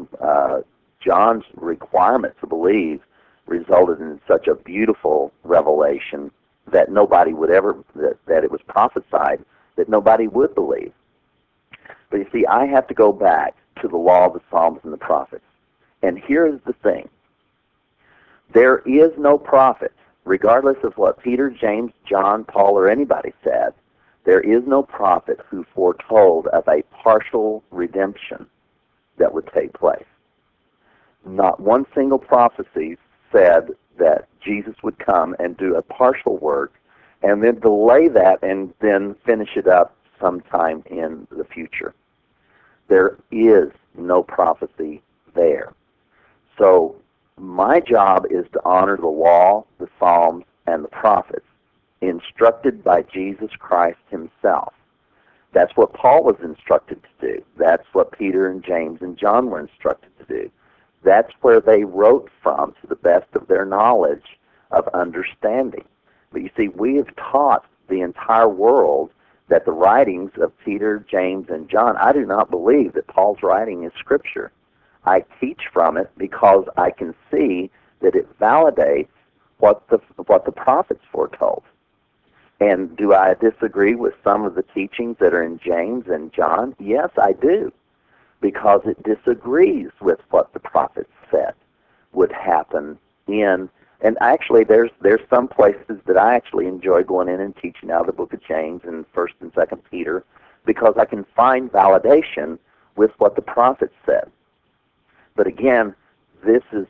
John's requirement to believe resulted in such a beautiful revelation that nobody would ever, that it was prophesied that nobody would believe. But you see, I have to go back to the law, the Psalms, and the prophets. And here's the thing. There is no prophet, regardless of what Peter, James, John, Paul, or anybody said, there is no prophet who foretold of a partial redemption that would take place. Not one single prophecy said that Jesus would come and do a partial work and then delay that and then finish it up sometime in the future. There is no prophecy there. So my job is to honor the law, the Psalms, and the prophets, instructed by Jesus Christ himself. That's what Paul was instructed to do. That's what Peter and James and John were instructed to do. That's where they wrote from to the best of their knowledge of understanding. But you see, we have taught the entire world that the writings of Peter, James, and John, I do not believe that Paul's writing is Scripture. I teach from it because I can see that it validates what the prophets foretold. And do I disagree with some of the teachings that are in James and John? Yes, I do, because it disagrees with what the prophets said would happen in. And actually, there's some places that I actually enjoy going in and teaching out of the book of James and 1st and 2nd Peter, because I can find validation with what the prophets said. But again, this is,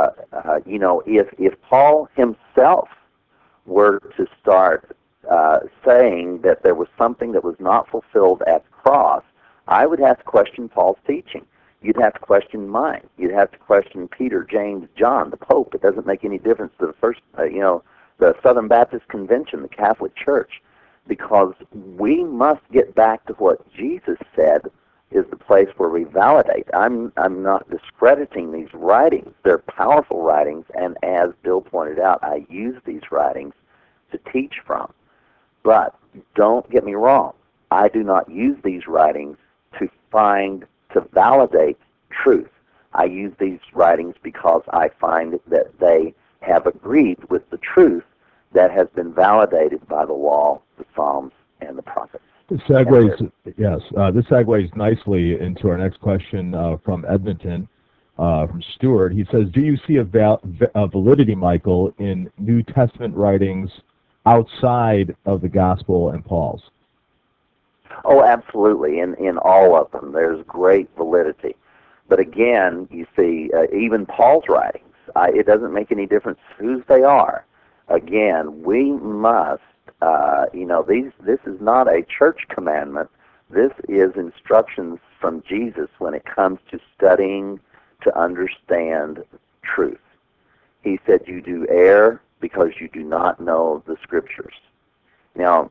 if Paul himself were to start saying that there was something that was not fulfilled at the cross, I would have to question Paul's teaching. You'd have to question mine. You'd have to question Peter, James, John, the Pope. It doesn't make any difference to the first, the Southern Baptist Convention, the Catholic Church, because we must get back to what Jesus said is the place where we validate. I'm not discrediting these writings. They're powerful writings, and as Bill pointed out, I use these writings to teach from. But don't get me wrong. I do not use these writings to validate truth. I use these writings because I find that they have agreed with the truth that has been validated by the law, the Psalms, and the prophets. This segues nicely into our next question from Edmonton, from Stuart. He says, do you see a validity, Michael, in New Testament writings outside of the Gospel and Paul's? Oh, absolutely. In all of them, there's great validity. But again, you see, even Paul's writings, it doesn't make any difference whose they are. Again, we must, this is not a church commandment. This is instructions from Jesus when it comes to studying to understand truth. He said, you do err because you do not know the Scriptures. Now,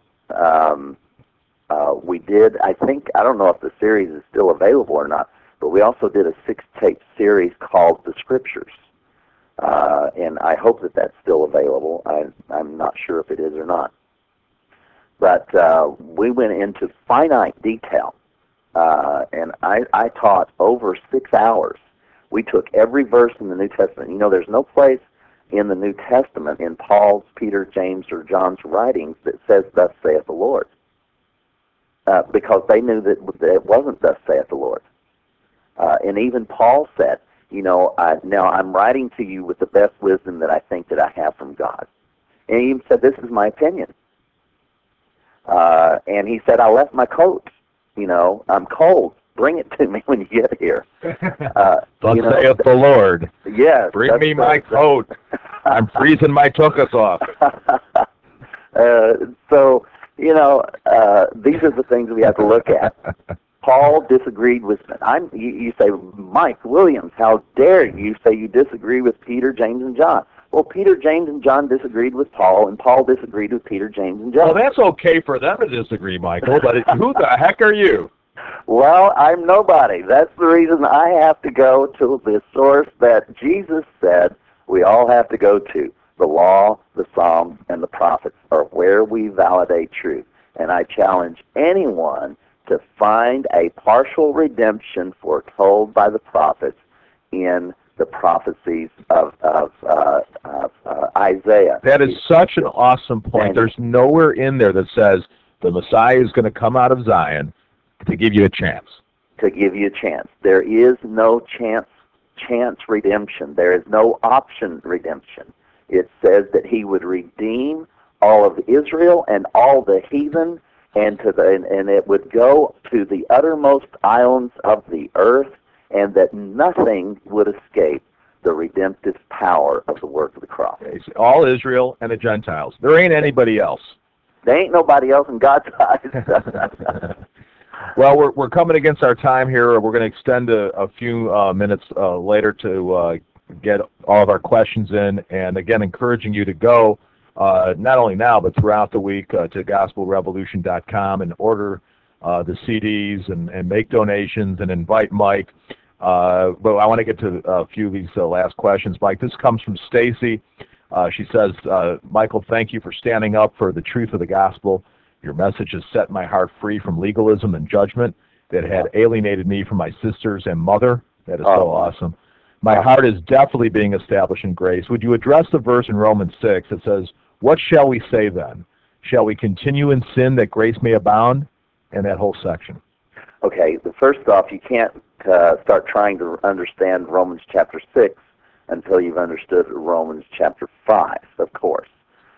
we did, I don't know if the series is still available or not, but we also did a 6-tape series called The Scriptures. And I hope that that's still available. I'm not sure if it is or not. But we went into finite detail, and I taught over 6 hours We took every verse in the New Testament. You know, there's no place in the New Testament, in Paul's, Peter, James, or John's writings, that says, thus saith the Lord. Because they knew that it wasn't thus saith the Lord. And even Paul said, you know, now I'm writing to you with the best wisdom that I think that I have from God. And he even said, this is my opinion. And he said, I left my coat. You know, I'm cold. Bring it to me when you get here. Thus saith the Lord. Yes. Bring me my coat. I'm freezing my tuchus off. So, you know, these are the things we have to look at. Paul disagreed with, you say, Mike Williams, how dare you say you disagree with Peter, James, and John? Well, Peter, James, and John disagreed with Paul, and Paul disagreed with Peter, James, and John. Well, that's okay for them to disagree, Michael, but who the heck are you? Well, I'm nobody. That's the reason I have to go to the source that Jesus said we all have to go to. The law, the Psalms, and the prophets are where we validate truth. And I challenge anyone to find a partial redemption foretold by the prophets in the prophecies of Isaiah. That is such an awesome point. There's nowhere in there that says the Messiah is going to come out of Zion to give you a chance. To give you a chance. There is no chance redemption. There is no option redemption. It says that he would redeem all of Israel and all the heathen, and it would go to the uttermost islands of the earth, and that nothing would escape the redemptive power of the work of the cross. All Israel and the Gentiles. There ain't anybody else. There ain't nobody else in God's eyes. Well, we're coming against our time here. We're going to extend a few minutes later to get all of our questions in, and again, encouraging you to go not only now but throughout the week to gospelrevolution.com and order the CDs and make donations and invite Mike. But I want to get to a few of these last questions. Mike, this comes from Stacy. She says, Michael, thank you for standing up for the truth of the gospel. Your message has set my heart free from legalism and judgment that had alienated me from my sisters and mother. That is so awesome. My heart is definitely being established in grace. Would you address the verse in Romans 6 that says, what shall we say then? Shall we continue in sin that grace may abound? And that whole section. Okay, first off, you can't start trying to understand Romans chapter 6 until you've understood Romans chapter 5, of course.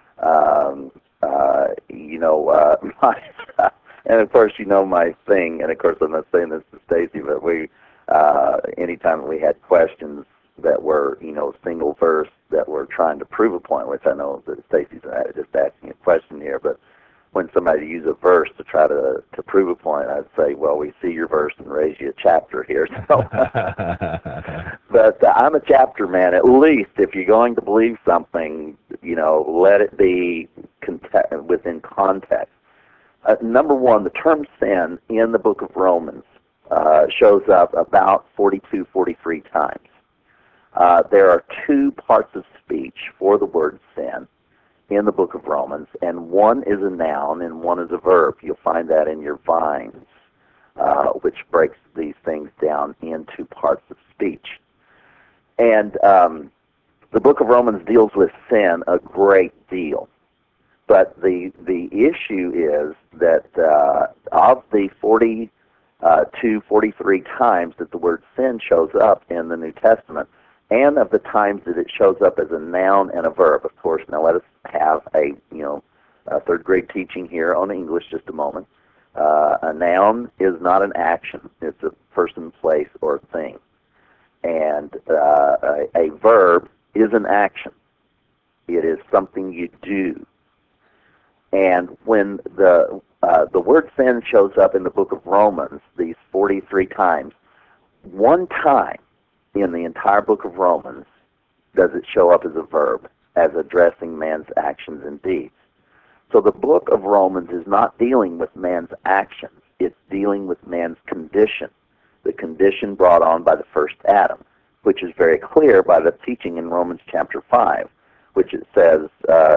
And of course, you know my thing, and of course I'm not saying this to Stacy, but we, anytime we had questions that were, single verse that were trying to prove a point, which I know that Stacy's just asking a question here, but when somebody used a verse to try to prove a point, I'd say, well, we see your verse and raise you a chapter here. So, but I'm a chapter man. At least if you're going to believe something, let it be within context. Number one, the term sin in the book of Romans shows up about 42, 43 times. There are two parts of speech for the word sin in the book of Romans, and one is a noun and one is a verb. You'll find that in your Vines, which breaks these things down into parts of speech. And the book of Romans deals with sin a great deal. But the issue is that of the 42, 43 times that the word sin shows up in the New Testament, and of the times that it shows up as a noun and a verb, of course, now let us have a third grade teaching here on English just a moment. A noun is not an action. It's a person, place, or thing. And a verb is an action. It is something you do. And when the word sin shows up in the book of Romans, these 43 times, one time in the entire book of Romans does it show up as a verb, as addressing man's actions and deeds. So the book of Romans is not dealing with man's actions. It's dealing with man's condition, the condition brought on by the first Adam, which is very clear by the teaching in Romans chapter 5, which it says,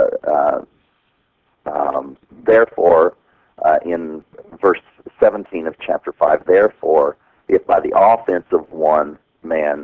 therefore, in verse 17 of chapter 5, therefore, if by the offense of one man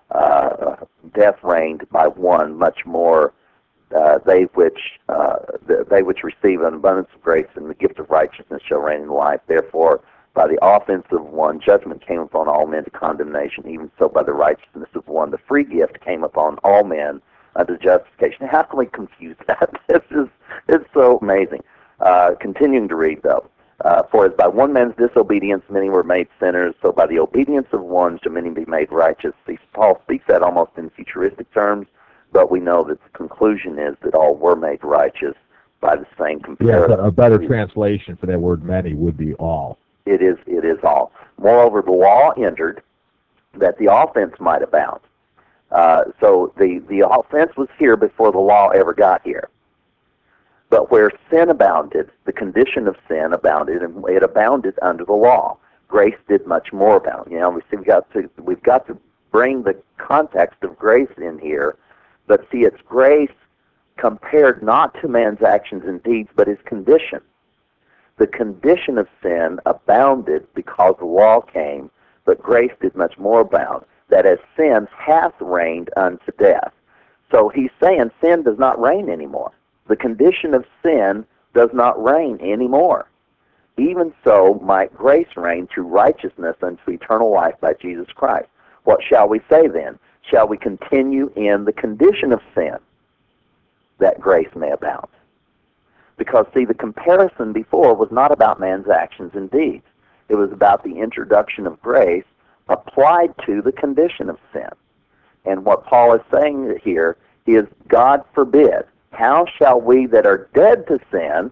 death reigned by one, much more they which receive an abundance of grace and the gift of righteousness shall reign in life. Therefore, by the offense of one, judgment came upon all men to condemnation. Even so, by the righteousness of one, the free gift came upon all men unto justification. How can we confuse that? It's so amazing. Continuing to read, though. For as by one man's disobedience many were made sinners, so by the obedience of one shall many be made righteous. See, Paul speaks that almost in futuristic terms, but we know that the conclusion is that all were made righteous by the same comparative. Yes, a better translation for that word many would be all. It is all. Moreover, the law entered that the offense might abound. So the offense was here before the law ever got here. But where sin abounded, the condition of sin abounded, and it abounded under the law. Grace did much more abound. You know, we've got to bring the context of grace in here, but see, it's grace compared not to man's actions and deeds, but his condition. The condition of sin abounded because the law came, but grace did much more abound, that as sin hath reigned unto death. So he's saying sin does not reign anymore. The condition of sin does not reign anymore. Even so might grace reign through righteousness unto eternal life by Jesus Christ. What shall we say then? Shall we continue in the condition of sin that grace may abound? Because, see, the comparison before was not about man's actions and deeds. It was about the introduction of grace applied to the condition of sin. And what Paul is saying here is, God forbid, how shall we that are dead to sin,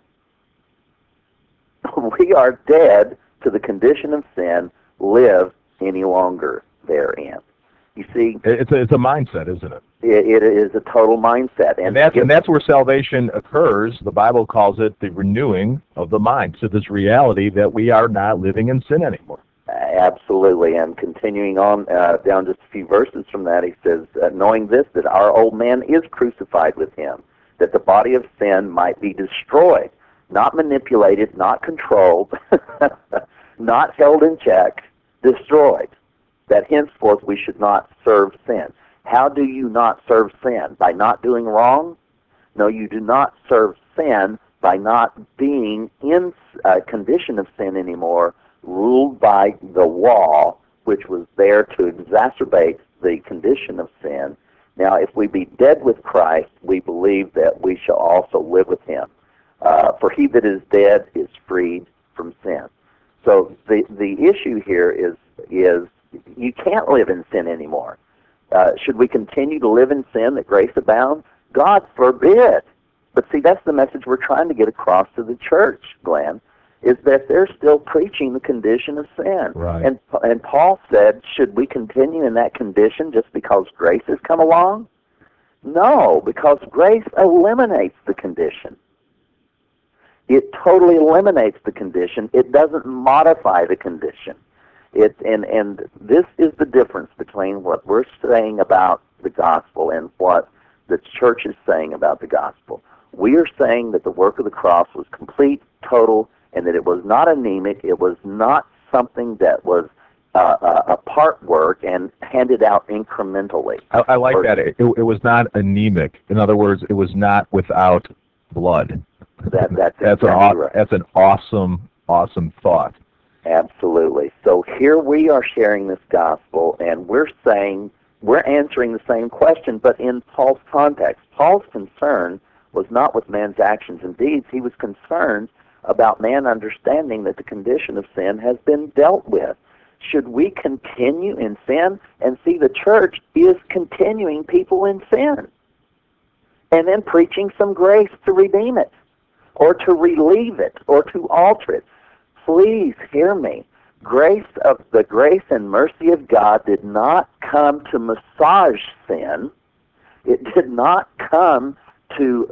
we are dead to the condition of sin, live any longer therein? You see, it's a mindset, isn't it? It is a total mindset, and that's where salvation occurs. The Bible calls it the renewing of the mind. So this reality that we are not living in sin anymore. Absolutely, and continuing on down just a few verses from that, he says, knowing this, that our old man is crucified with him, that the body of sin might be destroyed, not manipulated, not controlled, not held in check, destroyed, that henceforth we should not serve sin. How do you not serve sin? By not doing wrong? No, you do not serve sin by not being in a condition of sin anymore, ruled by the law, which was there to exacerbate the condition of sin. Now, if we be dead with Christ, we believe that we shall also live with him. For he that is dead is freed from sin. So the issue here is you can't live in sin anymore. Should we continue to live in sin that grace abounds? God forbid. But see, that's the message we're trying to get across to the church, Glenn, is that they're still preaching the condition of sin. Right. And Paul said, should we continue in that condition just because grace has come along? No, because grace eliminates the condition. It totally eliminates the condition. It doesn't modify the condition. And this is the difference between what we're saying about the gospel and what the church is saying about the gospel. We are saying that the work of the cross was complete, total, and that it was not anemic. It was not something that was a part work and handed out incrementally. I like that. It was not anemic. In other words, it was not without blood. That's exactly right. That's an awesome thought. Absolutely. So here we are sharing this gospel, and we're answering the same question, but in Paul's context. Paul's concern was not with man's actions and deeds. He was concerned about man understanding that the condition of sin has been dealt with. Should we continue in sin? And see, the church is continuing people in sin and then preaching some grace to redeem it or to relieve it or to alter it. Please hear me. The grace and mercy of God did not come to massage sin. It did not come to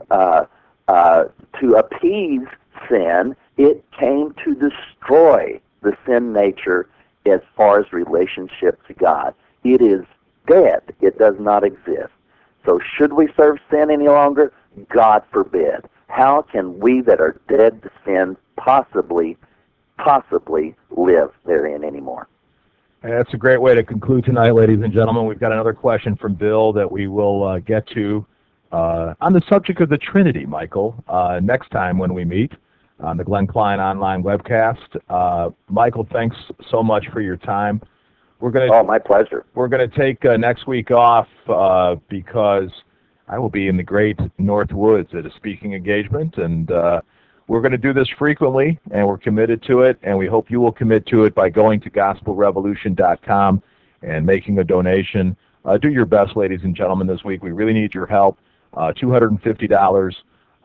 appease sin. It came to destroy the sin nature as far as relationship to God. It is dead. It does not exist. So should we serve sin any longer? God forbid. How can we that are dead to sin possibly live therein anymore? That's a great way to conclude tonight, ladies and gentlemen. We've got another question from Bill that we will get to on the subject of the Trinity, Michael, next time when we meet on the Glenn Klein online webcast. Michael, thanks so much for your time. My pleasure. We're going to take next week off because I will be in the great North Woods at a speaking engagement, and we're going to do this frequently, and we're committed to it, and we hope you will commit to it by going to gospelrevolution.com and making a donation. Do your best, ladies and gentlemen, this week. We really need your help. $250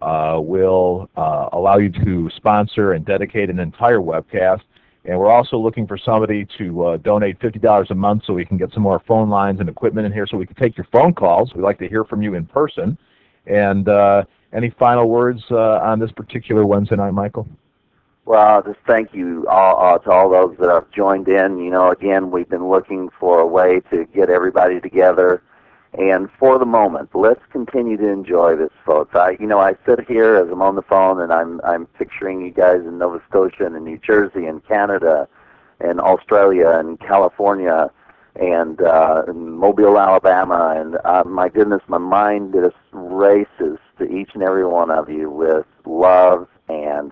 will allow you to sponsor and dedicate an entire webcast. And we're also looking for somebody to donate $50 a month so we can get some more phone lines and equipment in here so we can take your phone calls. We'd like to hear from you in person. And any final words on this particular Wednesday night, Michael? Well, just thank you to all those that have joined in. You know, again, we've been looking for a way to get everybody together. And for the moment, let's continue to enjoy this, folks. I sit here as I'm on the phone, and I'm picturing you guys in Nova Scotia and in New Jersey and Canada and Australia and California and Mobile, Alabama. And my goodness, my mind just races to each and every one of you with love and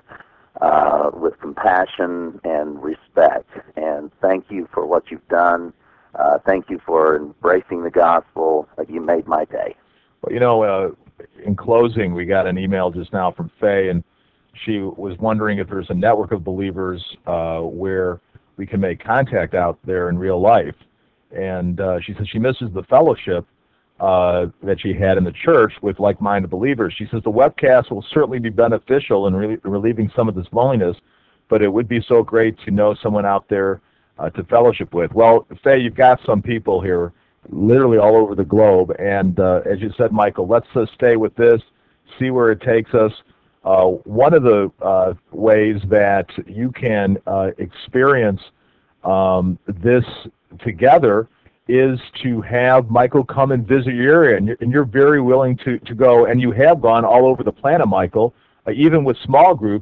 with compassion and respect. And thank you for what you've done. Thank you for embracing the gospel. You made my day. Well, in closing, we got an email just now from Faye, and she was wondering if there's a network of believers where we can make contact out there in real life. And she says she misses the fellowship that she had in the church with like-minded believers. She says the webcast will certainly be beneficial in relieving some of this loneliness, but it would be so great to know someone out there to fellowship with. Well, Faye, you've got some people here literally all over the globe, and as you said, Michael, let's stay with this, see where it takes us. One of the ways that you can experience this together is to have Michael come and visit your area, and you're very willing to go, and you have gone all over the planet, Michael, even with small groups.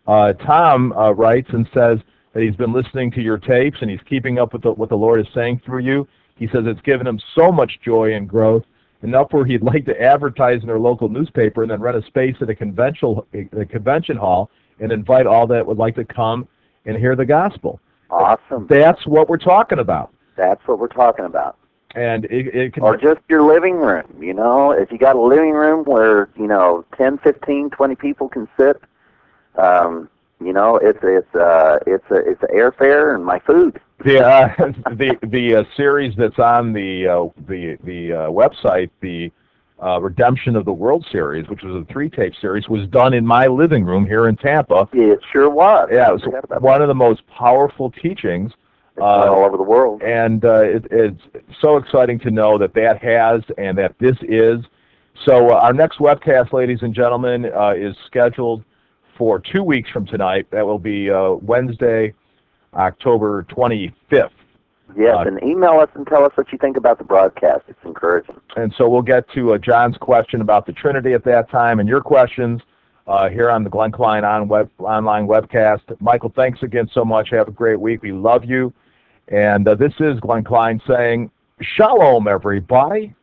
Tom writes and says that he's been listening to your tapes and he's keeping up with what the Lord is saying through you. He says it's given him so much joy and growth, enough where he'd like to advertise in their local newspaper and then rent a space at a convention hall and invite all that would like to come and hear the gospel. Awesome. That's what we're talking about. That's what we're talking about. And it can... Or just your living room, if you got a living room where, 10, 15, 20 people can sit, it's airfare and my food. The series that's on the website, the Redemption of the World series, which was a 3-tape series, was done in my living room here in Tampa. It sure was. Yeah, it was one of the most powerful teachings all over the world. And it's so exciting to know that has and that this is. So our next webcast, ladies and gentlemen, is scheduled for 2 weeks from tonight. That will be Wednesday, October 25th. Yes, and email us and tell us what you think about the broadcast. It's encouraging. And so we'll get to John's question about the Trinity at that time and your questions here on the Glenn Klein online webcast. Michael, thanks again so much. Have a great week. We love you. And this is Glenn Klein saying, Shalom, everybody.